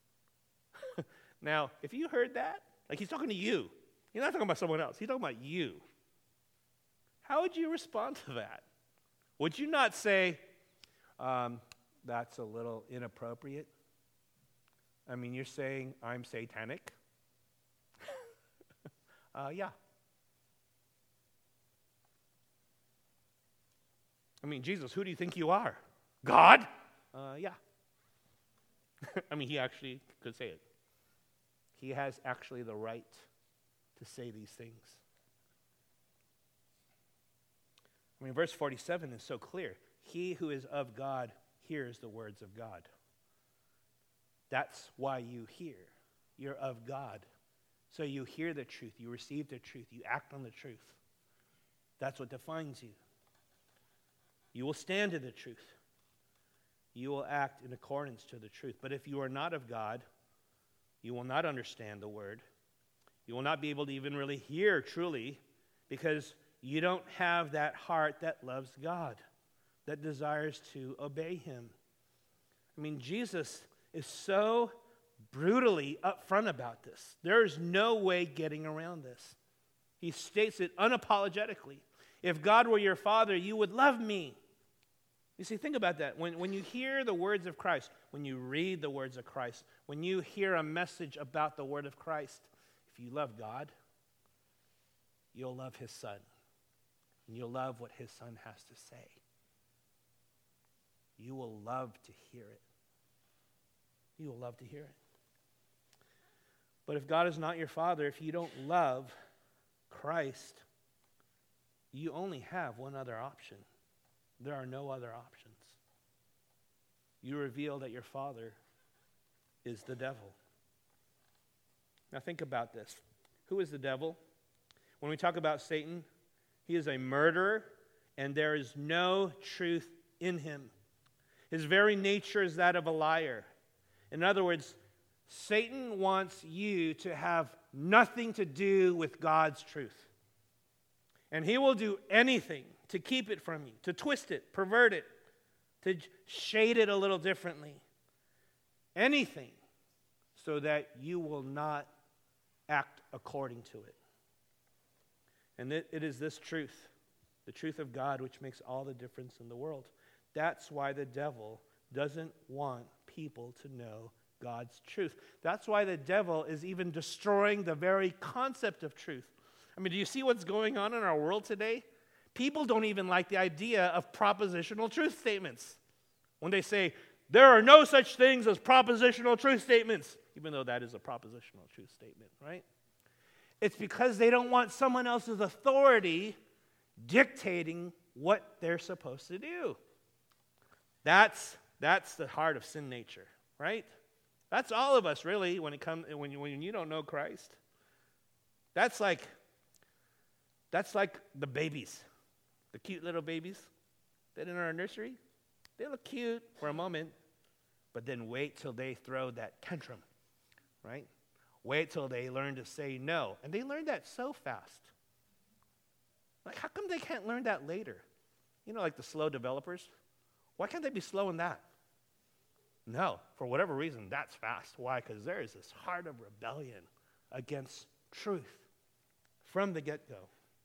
Now, if you heard that, like he's talking to you. He's not talking about someone else. He's talking about you. How would you respond to that? Would you not say, um, that's a little inappropriate? I mean, you're saying I'm satanic? uh, yeah. I mean, Jesus, who do you think you are? God? Uh, yeah. I mean, he actually could say it. He has actually the right to say these things. I mean, verse forty-seven is so clear. He who is of God hears the words of God. That's why you hear. You're of God. So you hear the truth. You receive the truth. You act on the truth. That's what defines you. You will stand in the truth. You will act in accordance to the truth. But if you are not of God, you will not understand the word. You will not be able to even really hear truly because you don't have that heart that loves God, that desires to obey him. I mean, Jesus is so brutally upfront about this. There is no way getting around this. He states it unapologetically. If God were your father, you would love me. You see, think about that. When, when you hear the words of Christ, when you read the words of Christ, when you hear a message about the word of Christ, if you love God, you'll love his son. And you'll love what his son has to say. You will love to hear it. You will love to hear it. But if God is not your father, if you don't love Christ, you only have one other option. there are no other options. You reveal that your father is the devil. Now think about this. Who is the devil? When we talk about Satan, he is a murderer, and there is no truth in him. His very nature is that of a liar. In other words, Satan wants you to have nothing to do with God's truth. And he will do anything to keep it from you, to twist it, pervert it, to shade it a little differently. Anything so that you will not act according to it. And it, it is this truth, the truth of God, which makes all the difference in the world. That's why the devil doesn't want people to know God's truth. That's why the devil is even destroying the very concept of truth. I mean, do you see what's going on in our world today? People don't even like the idea of propositional truth statements. When they say, there are no such things as propositional truth statements, even though that is a propositional truth statement, right? It's because they don't want someone else's authority dictating what they're supposed to do. That's, that's the heart of sin nature, right? That's all of us, really, when it comes when you, when you don't know Christ. That's like that's like the babies, the cute little babies that in our nursery. They look cute for a moment, but then wait till they throw that tantrum, right? Wait till they learn to say no, and they learn that so fast. Like, how come they can't learn that later? You know, like the slow developers. Why can't they be slow in that? No, for whatever reason, that's fast. Why? Because there is this heart of rebellion against truth from the get-go.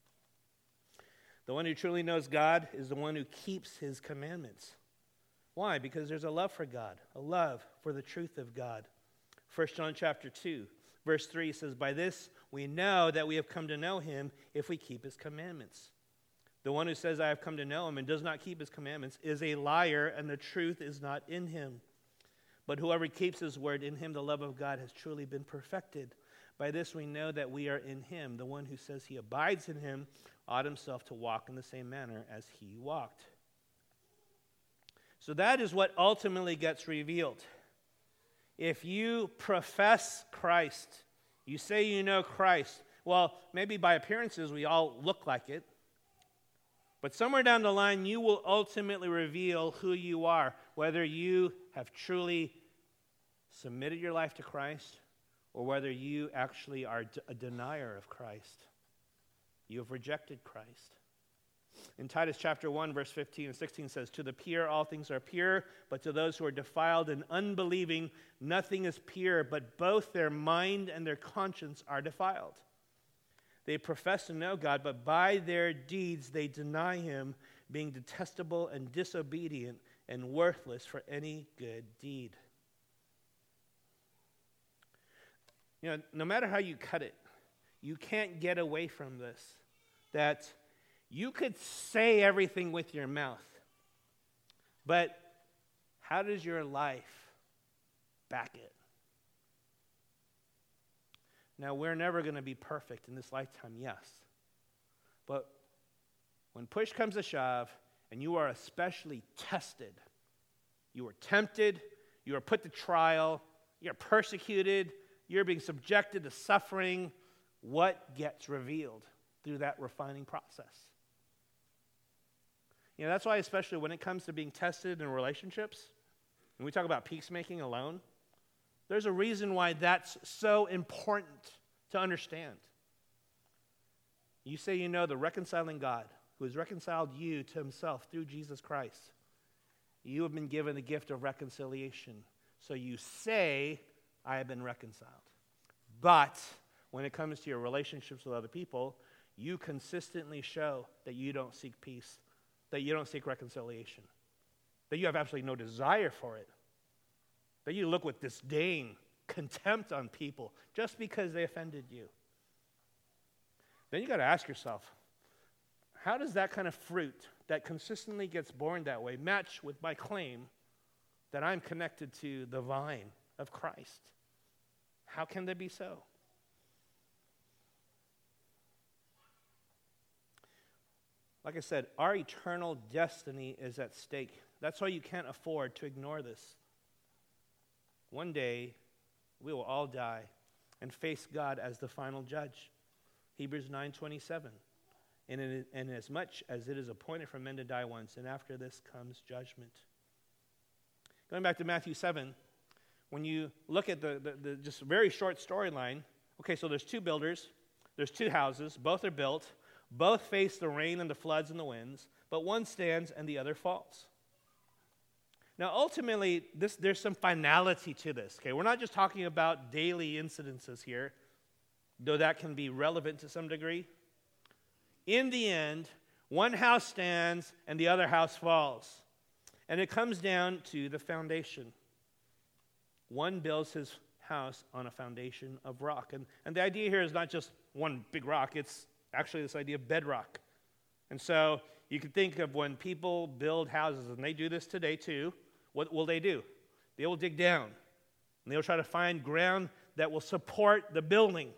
The one who truly knows God is the one who keeps his commandments. Why? Because there's a love for God, a love for the truth of God. First John chapter two, verse three says, by this we know that we have come to know him if we keep his commandments. The one who says, I have come to know him and does not keep his commandments is a liar, and the truth is not in him. But whoever keeps his word, in him the love of God has truly been perfected. By this we know that we are in him. The one who says he abides in him ought himself to walk in the same manner as he walked. So that is what ultimately gets revealed. If you profess Christ, you say you know Christ, well, maybe by appearances we all look like it, but somewhere down the line you will ultimately reveal who you are, whether you have truly submitted your life to Christ or whether you actually are a denier of Christ. You have rejected Christ. In Titus chapter one, verse fifteen and sixteen says, to the pure all things are pure, but to those who are defiled and unbelieving, nothing is pure, but both their mind and their conscience are defiled. They profess to know God, but by their deeds they deny him, being detestable and disobedient and worthless for any good deed. You know, no matter how you cut it, you can't get away from this, that you could say everything with your mouth, but how does your life back it? Now, we're never going to be perfect in this lifetime, yes. But when push comes to shove, and you are especially tested, you are tempted, you are put to trial, you're persecuted, you're being subjected to suffering, what gets revealed through that refining process? You know, that's why especially when it comes to being tested in relationships, when we talk about peacemaking alone, there's a reason why that's so important to understand. You say you know the reconciling God who has reconciled you to himself through Jesus Christ. You have been given the gift of reconciliation. So you say, I have been reconciled. But when it comes to your relationships with other people, you consistently show that you don't seek peace, that you don't seek reconciliation, that you have absolutely no desire for it, that you look with disdain, contempt on people just because they offended you. Then you got to ask yourself, how does that kind of fruit that consistently gets born that way match with my claim that I'm connected to the vine of Christ? How can they be so? Like I said, our eternal destiny is at stake. That's why you can't afford to ignore this. One day, we will all die and face God as the final judge. Hebrews nine twenty-seven. And, in, and as much as it is appointed for men to die once, and after this comes judgment. Going back to Matthew seven, when you look at the, the, the just very short storyline, okay, so there's two builders, there's two houses, both are built, both face the rain and the floods and the winds, but one stands and the other falls. Now, ultimately, this, there's some finality to this, okay? We're not just talking about daily incidences here, though that can be relevant to some degree. In the end, one house stands and the other house falls. And it comes down to the foundation. One builds his house on a foundation of rock. And, and the idea here is not just one big rock, it's actually this idea of bedrock. And so you can think of when people build houses, and they do this today too, what will they do? They will dig down, and they'll try to find ground that will support the building.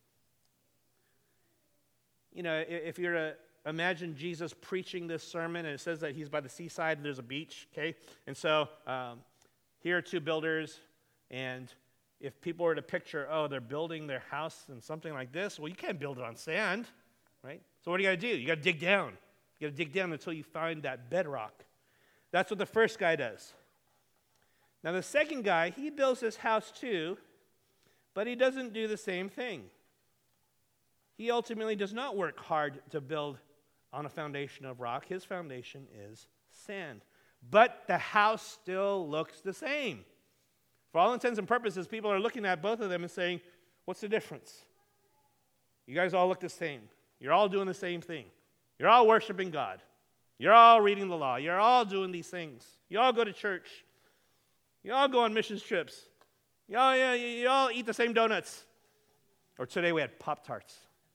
You know, if you're to imagine Jesus preaching this sermon, and it says that he's by the seaside and there's a beach, okay? And so um, here are two builders, and if people were to picture, oh, they're building their house in something like this, well, you can't build it on sand, right? So what do you got to do? You got to dig down. You got to dig down until you find that bedrock. That's what the first guy does. Now, the second guy, he builds this house too, but he doesn't do the same thing. He ultimately does not work hard to build on a foundation of rock. His foundation is sand. But the house still looks the same. For all intents and purposes, people are looking at both of them and saying, what's the difference? You guys all look the same. You're all doing the same thing. You're all worshiping God. You're all reading the law. You're all doing these things. You all go to church. You all go on missions trips. You all, you, you all eat the same donuts. Or today we had Pop-Tarts.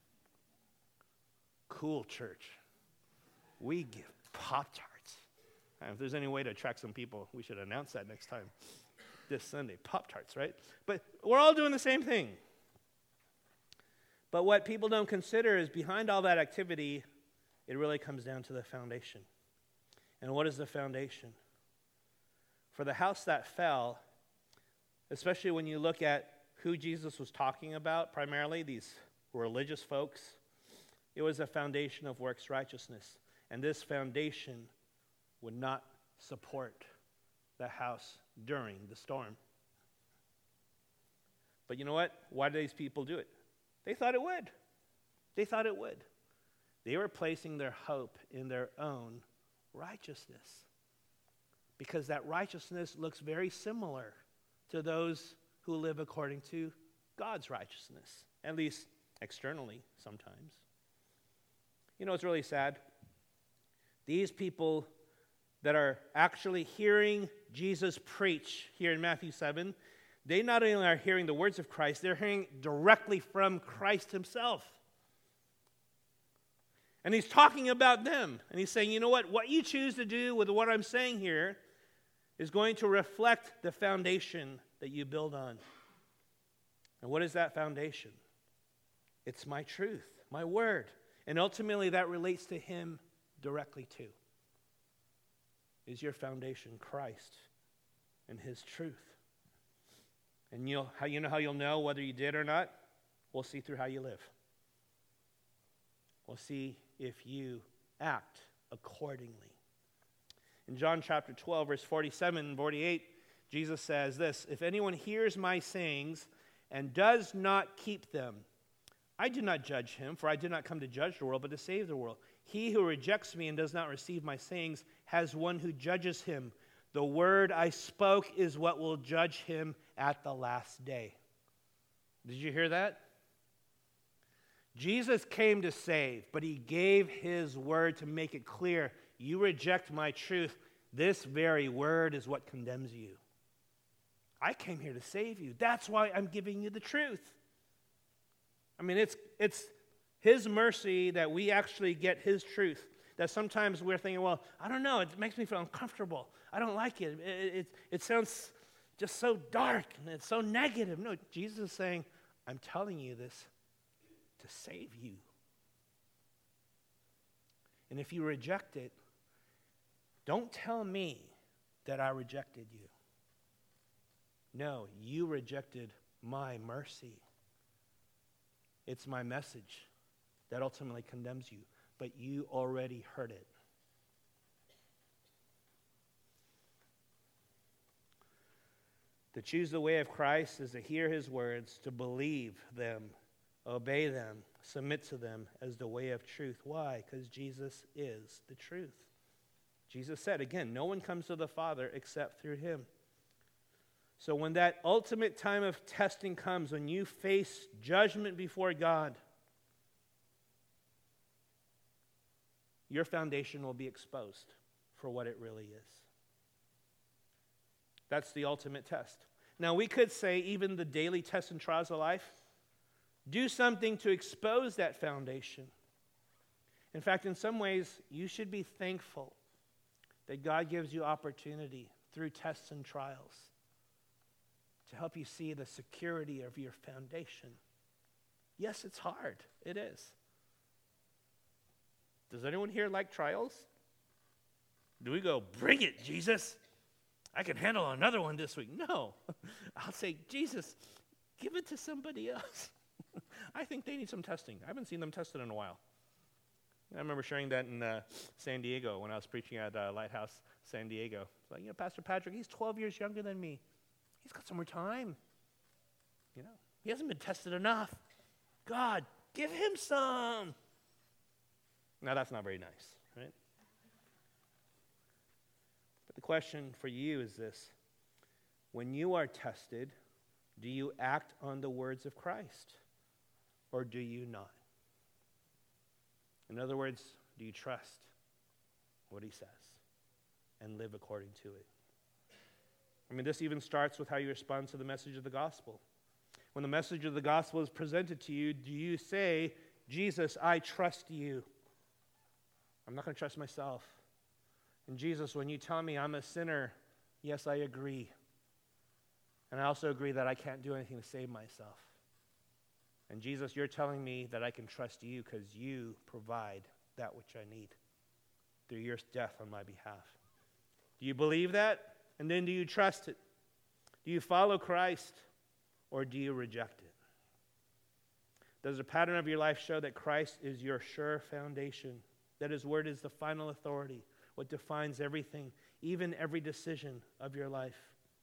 Cool church. We give Pop-Tarts. And if there's any way to attract some people, we should announce that next time. This Sunday, Pop-Tarts, right? But we're all doing the same thing. But what people don't consider is behind all that activity, it really comes down to the foundation. And what is the foundation? For the house that fell, especially when you look at who Jesus was talking about, primarily these religious folks, it was a foundation of works righteousness. And this foundation would not support the house during the storm. But you know what? Why did these people do it? They thought it would. They thought it would. They were placing their hope in their own righteousness, because that righteousness looks very similar to those who live according to God's righteousness, at least externally sometimes. You know, it's really sad. These people that are actually hearing Jesus preach here in Matthew seven, they not only are hearing the words of Christ, they're hearing directly from Christ himself. And he's talking about them. And he's saying, you know what? What you choose to do with what I'm saying here is going to reflect the foundation that you build on. And what is that foundation? It's my truth, my word. And ultimately that relates to him directly too. Is your foundation Christ and his truth? And you'll, how you know how you'll know whether you did or not? We'll see through how you live. We'll see if you act accordingly. In John chapter twelve, verse forty-seven and forty-eight, Jesus says this, "If anyone hears my sayings and does not keep them, I do not judge him, for I did not come to judge the world, but to save the world. He who rejects me and does not receive my sayings has one who judges him. The word I spoke is what will judge him at the last day." Did you hear that? Jesus came to save, but he gave his word to make it clear. You reject my truth, this very word is what condemns you. I came here to save you. That's why I'm giving you the truth. I mean, it's it's his mercy that we actually get his truth. That sometimes we're thinking, well, I don't know, it makes me feel uncomfortable. I don't like it. It, it, it sounds just so dark and it's so negative. No, Jesus is saying, I'm telling you this to save you. And if you reject it, don't tell me that I rejected you. No, you rejected my mercy. It's my message that ultimately condemns you, but you already heard it. To choose the way of Christ is to hear his words, to believe them, obey them, submit to them as the way of truth. Why? Because Jesus is the truth. Jesus said, again, no one comes to the Father except through him. So when that ultimate time of testing comes, when you face judgment before God, your foundation will be exposed for what it really is. That's the ultimate test. Now, we could say even the daily tests and trials of life, do something to expose that foundation. In fact, in some ways, you should be thankful that God gives you opportunity through tests and trials to help you see the security of your foundation. Yes, it's hard. It is. Does anyone here like trials? Do we go, bring it, Jesus? I can handle another one this week. No. I'll say, Jesus, give it to somebody else. I think they need some testing. I haven't seen them tested in a while. I remember sharing that in uh, San Diego when I was preaching at uh, Lighthouse San Diego. It's like, you know, Pastor Patrick, he's twelve years younger than me. He's got some more time. You know, he hasn't been tested enough. God, give him some. Now, that's not very nice, right? But the question for you is this. When you are tested, do you act on the words of Christ or do you not? In other words, do you trust what he says and live according to it? I mean, this even starts with how you respond to the message of the gospel. When the message of the gospel is presented to you, do you say, Jesus, I trust you. I'm not going to trust myself. And Jesus, when you tell me I'm a sinner, yes, I agree. And I also agree that I can't do anything to save myself. And Jesus, you're telling me that I can trust you because you provide that which I need through your death on my behalf. Do you believe that? And then do you trust it? Do you follow Christ or do you reject it? Does the pattern of your life show that Christ is your sure foundation, that his word is the final authority, what defines everything, even every decision of your life?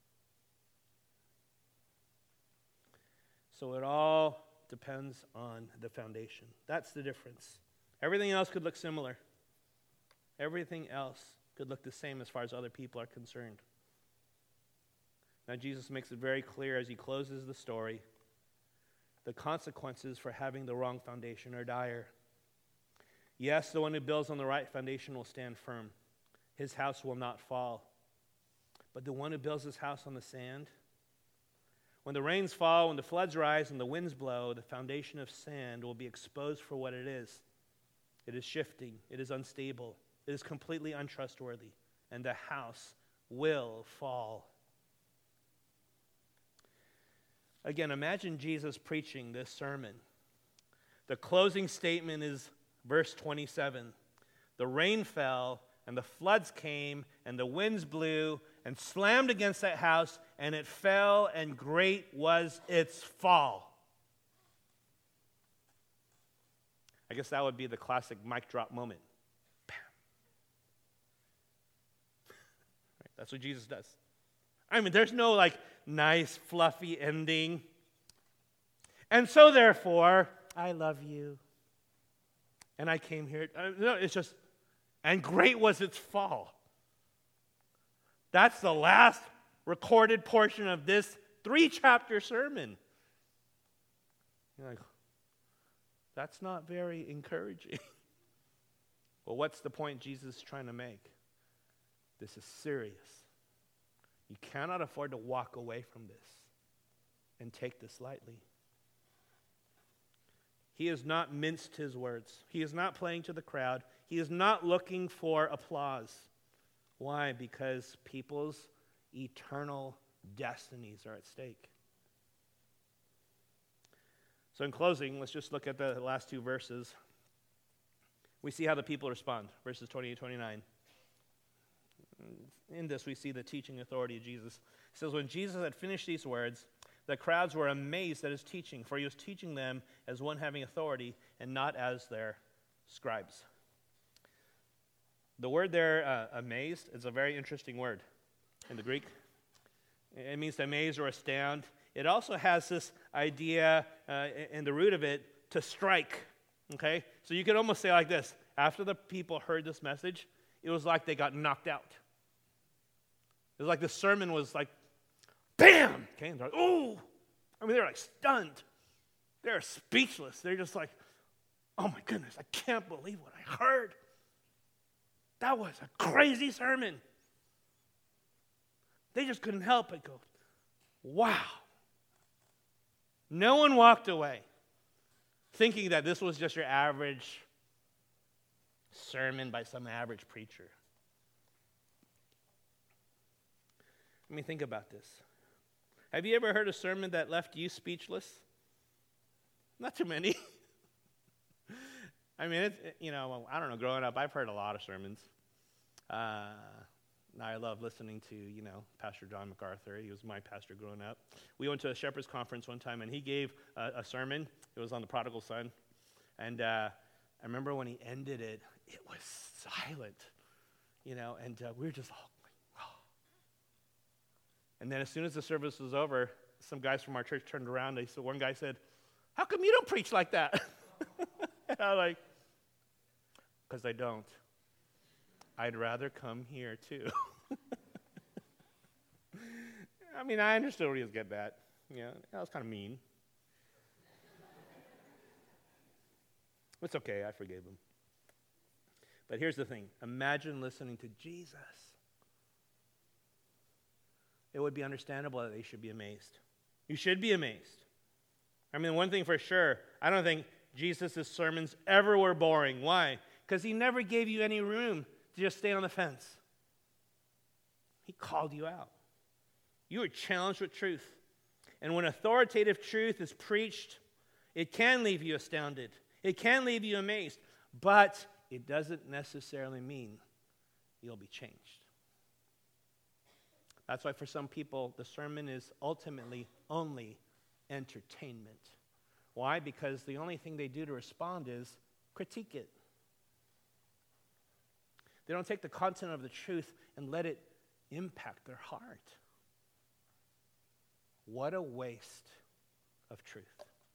So it all depends on the foundation. That's the difference. Everything else could look similar. Everything else could look the same as far as other people are concerned. Now, Jesus makes it very clear as he closes the story, the consequences for having the wrong foundation are dire. Yes, the one who builds on the right foundation will stand firm. His house will not fall. But the one who builds his house on the sand, when the rains fall, when the floods rise, and the winds blow, the foundation of sand will be exposed for what it is. It is shifting. It is unstable. It is completely untrustworthy. And the house will fall. Again, imagine Jesus preaching this sermon. The closing statement is verse twenty-seven. The rain fell, and the floods came, and the winds blew, and slammed against that house, and it fell, and great was its fall. I guess that would be the classic mic drop moment. Bam. Right, that's what Jesus does. I mean, there's no like nice, fluffy ending. And so, therefore, I love you. And I came here. Uh, no, it's just, and great was its fall. That's the last recorded portion of this three-chapter sermon. You're like, that's not very encouraging. Well, what's the point Jesus is trying to make? This is serious. You cannot afford to walk away from this and take this lightly. He has not minced his words. He is not playing to the crowd. He is not looking for applause. Why? Because people's eternal destinies are at stake. So in closing, let's just look at the last two verses. we see how the people respond, verses twenty-eight, twenty-nine. In this, we see the teaching authority of Jesus. It says, when Jesus had finished these words, the crowds were amazed at his teaching, for he was teaching them as one having authority and not as their scribes. The word there, uh, amazed, is a very interesting word in the Greek. It means to amaze or astound. It also has this idea uh, in the root of it to strike. Okay? So you could almost say like this. After the people heard this message, it was like they got knocked out. It was like the sermon was like, bam! Okay, and they're like, oh! I mean, they're like stunned. They're speechless. They're just like, oh my goodness, I can't believe what I heard. That was a crazy sermon. They just couldn't help but go, wow. No one walked away thinking that this was just your average sermon by some average preacher. Let me think about this. Have you ever heard a sermon that left you speechless? Not too many. I mean, it's, it, you know, I don't know, growing up, I've heard a lot of sermons. Uh, I love listening to, you know, Pastor John MacArthur. He was my pastor growing up. We went to a shepherd's conference one time, and he gave a, a sermon. It was on the prodigal son. And uh, I remember when he ended it, it was silent, you know, and uh, we were just all like, oh. And then as soon as the service was over, some guys from our church turned around. They said, one guy said, how come you don't preach like that? And I was like, because I don't. I'd rather come here too. I mean, I understood where he was getting at. Yeah, that was kind of mean. It's okay, I forgave him. But here's the thing. Imagine listening to Jesus. It would be understandable that they should be amazed. You should be amazed. I mean, one thing for sure, I don't think Jesus' sermons ever were boring. Why? Because he never gave you any room to just stay on the fence. He called you out. You were challenged with truth. And when authoritative truth is preached, it can leave you astounded. It can leave you amazed. But it doesn't necessarily mean you'll be changed. That's why for some people, the sermon is ultimately only entertainment. Why? Because the only thing they do to respond is critique it. They don't take the content of the truth and let it impact their heart. What a waste of truth.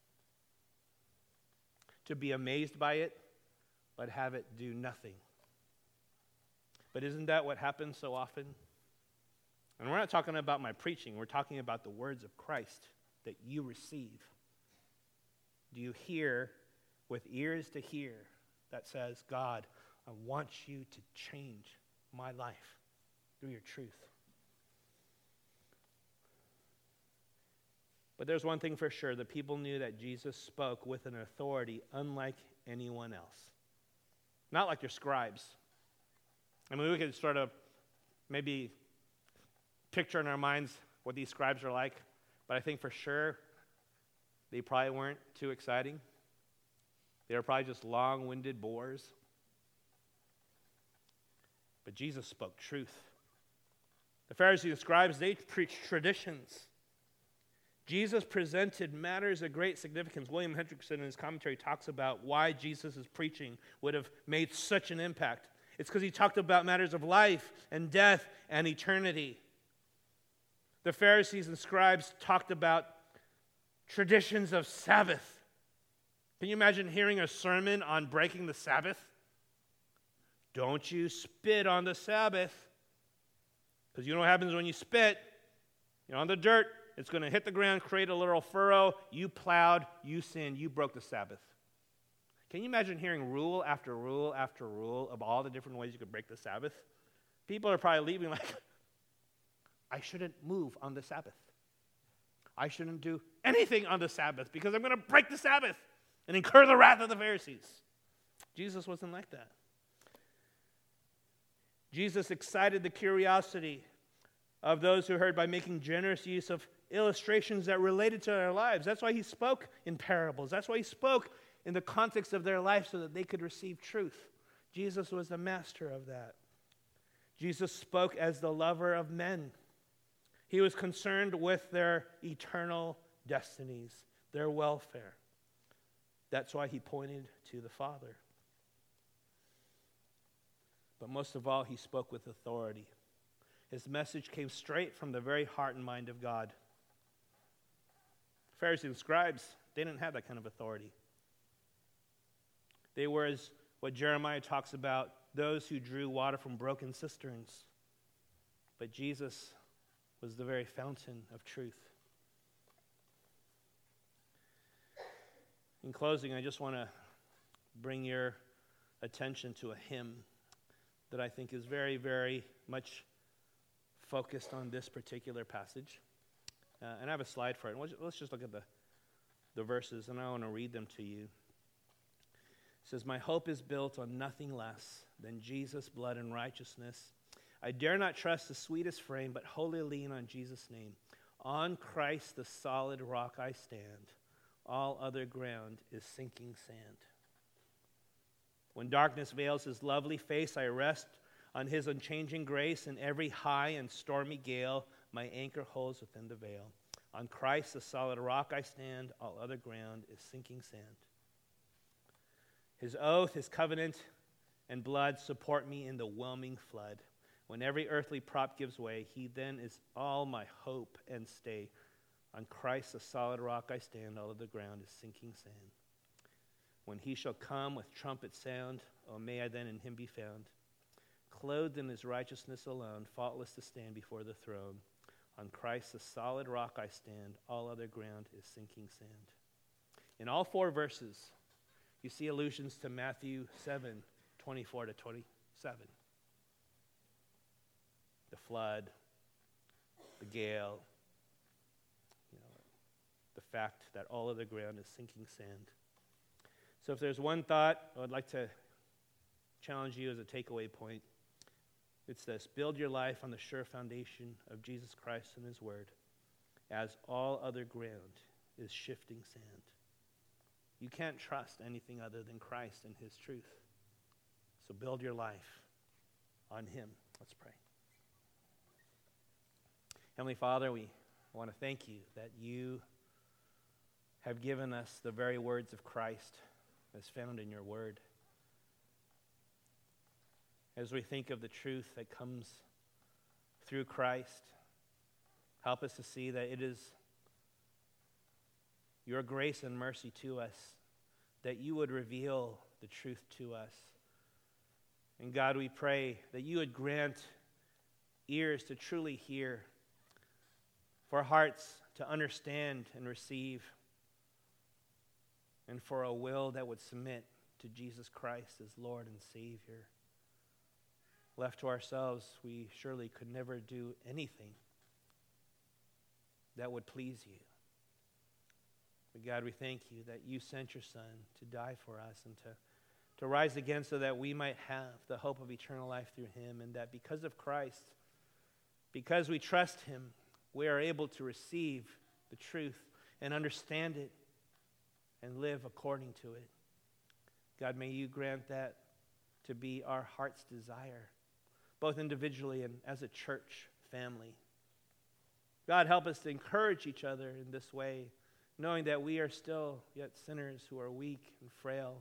To be amazed by it, but have it do nothing. But isn't that what happens so often? And we're not talking about my preaching. We're talking about the words of Christ that you receive. Do you hear with ears to hear that says, God, I want you to change my life through your truth? But there's one thing for sure. The people knew that Jesus spoke with an authority unlike anyone else. Not like your scribes. I mean, we could sort of maybe picture in our minds what these scribes are like, but I think for sure they probably weren't too exciting. They were probably just long-winded bores. But Jesus spoke truth. The Pharisees and scribes, they preached traditions. Jesus presented matters of great significance. William Hendrickson in his commentary talks about why Jesus' preaching would have made such an impact. It's because he talked about matters of life and death and eternity. The Pharisees and scribes talked about traditions of Sabbath. Can you imagine hearing a sermon on breaking the Sabbath? Don't you spit on the Sabbath. Because you know what happens when you spit? You're on the dirt. It's going to hit the ground, create a little furrow. You plowed, you sinned, you broke the Sabbath. Can you imagine hearing rule after rule after rule of all the different ways you could break the Sabbath? People are probably leaving like, I shouldn't move on the Sabbath. I shouldn't do anything on the Sabbath because I'm going to break the Sabbath and incur the wrath of the Pharisees. Jesus wasn't like that. Jesus excited the curiosity of those who heard by making generous use of illustrations that related to their lives. That's why he spoke in parables. That's why he spoke in the context of their life so that they could receive truth. Jesus was the master of that. Jesus spoke as the lover of men. He was concerned with their eternal destinies, their welfare. That's why he pointed to the Father. But most of all, he spoke with authority. His message came straight from the very heart and mind of God. Pharisees and scribes, they didn't have that kind of authority. They were, as what Jeremiah talks about, those who drew water from broken cisterns. But Jesus was the very fountain of truth. In closing, I just want to bring your attention to a hymn that I think is very, very much focused on this particular passage. Uh, and I have a slide for it. Let's, let's just look at the, the verses, and I want to read them to you. It says, "My hope is built on nothing less than Jesus' blood and righteousness. I dare not trust the sweetest frame, but wholly lean on Jesus' name. On Christ, the solid rock, I stand. All other ground is sinking sand. When darkness veils his lovely face, I rest on his unchanging grace. In every high and stormy gale, my anchor holds within the veil. On Christ, the solid rock, I stand. All other ground is sinking sand. His oath, his covenant, and blood support me in the whelming flood. When every earthly prop gives way, he then is all my hope and stay. On Christ, the solid rock, I stand. All of the ground is sinking sand. When he shall come with trumpet sound, oh, may I then in him be found, clothed in his righteousness alone, faultless to stand before the throne. On Christ, the solid rock, I stand. All other ground is sinking sand." In all four verses, you see allusions to Matthew seven, twenty-four to twenty-seven. The flood, the gale, you know, the fact that all of the ground is sinking sand. So if there's one thought I would like to challenge you as a takeaway point, it's this: build your life on the sure foundation of Jesus Christ and his word, as all other ground is shifting sand. You can't trust anything other than Christ and his truth. So build your life on him. Let's pray. Heavenly Father, we want to thank you that you have given us the very words of Christ as found in your word. As we think of the truth that comes through Christ, help us to see that it is your grace and mercy to us, that you would reveal the truth to us. And God, we pray that you would grant ears to truly hear, for hearts to understand and receive, and for a will that would submit to Jesus Christ as Lord and Savior. Left to ourselves, we surely could never do anything that would please you. But God, we thank you that you sent your Son to die for us and to, to rise again so that we might have the hope of eternal life through him, and that because of Christ, because we trust him, we are able to receive the truth and understand it and live according to it. God, may you grant that to be our heart's desire, both individually and as a church family. God, help us to encourage each other in this way, knowing that we are still yet sinners who are weak and frail.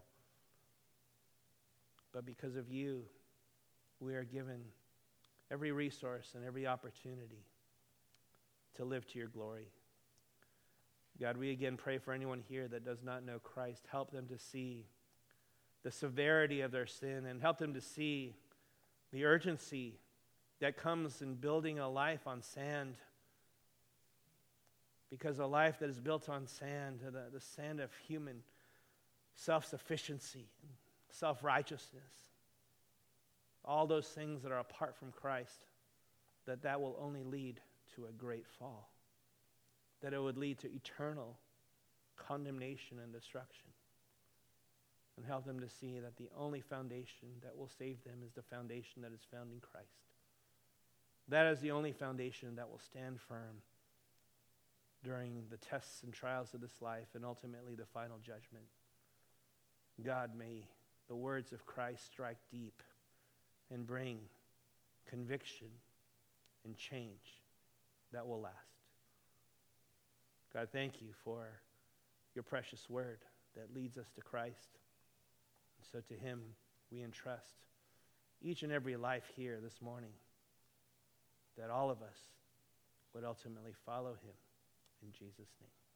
But because of you, we are given every resource and every opportunity to live to your glory. God, we again pray for anyone here that does not know Christ. Help them to see the severity of their sin, and help them to see the urgency that comes in building a life on sand. Because a life that is built on sand, the, the sand of human self-sufficiency, self-righteousness, all those things that are apart from Christ, that that will only lead to a great fall, that it would lead to eternal condemnation and destruction. And help them to see that the only foundation that will save them is the foundation that is found in Christ. That is the only foundation that will stand firm during the tests and trials of this life and ultimately the final judgment. God, may the words of Christ strike deep and bring conviction and change that will last. God, thank you for your precious word that leads us to Christ. And so to him we entrust each and every life here this morning, that all of us would ultimately follow him. In Jesus' name.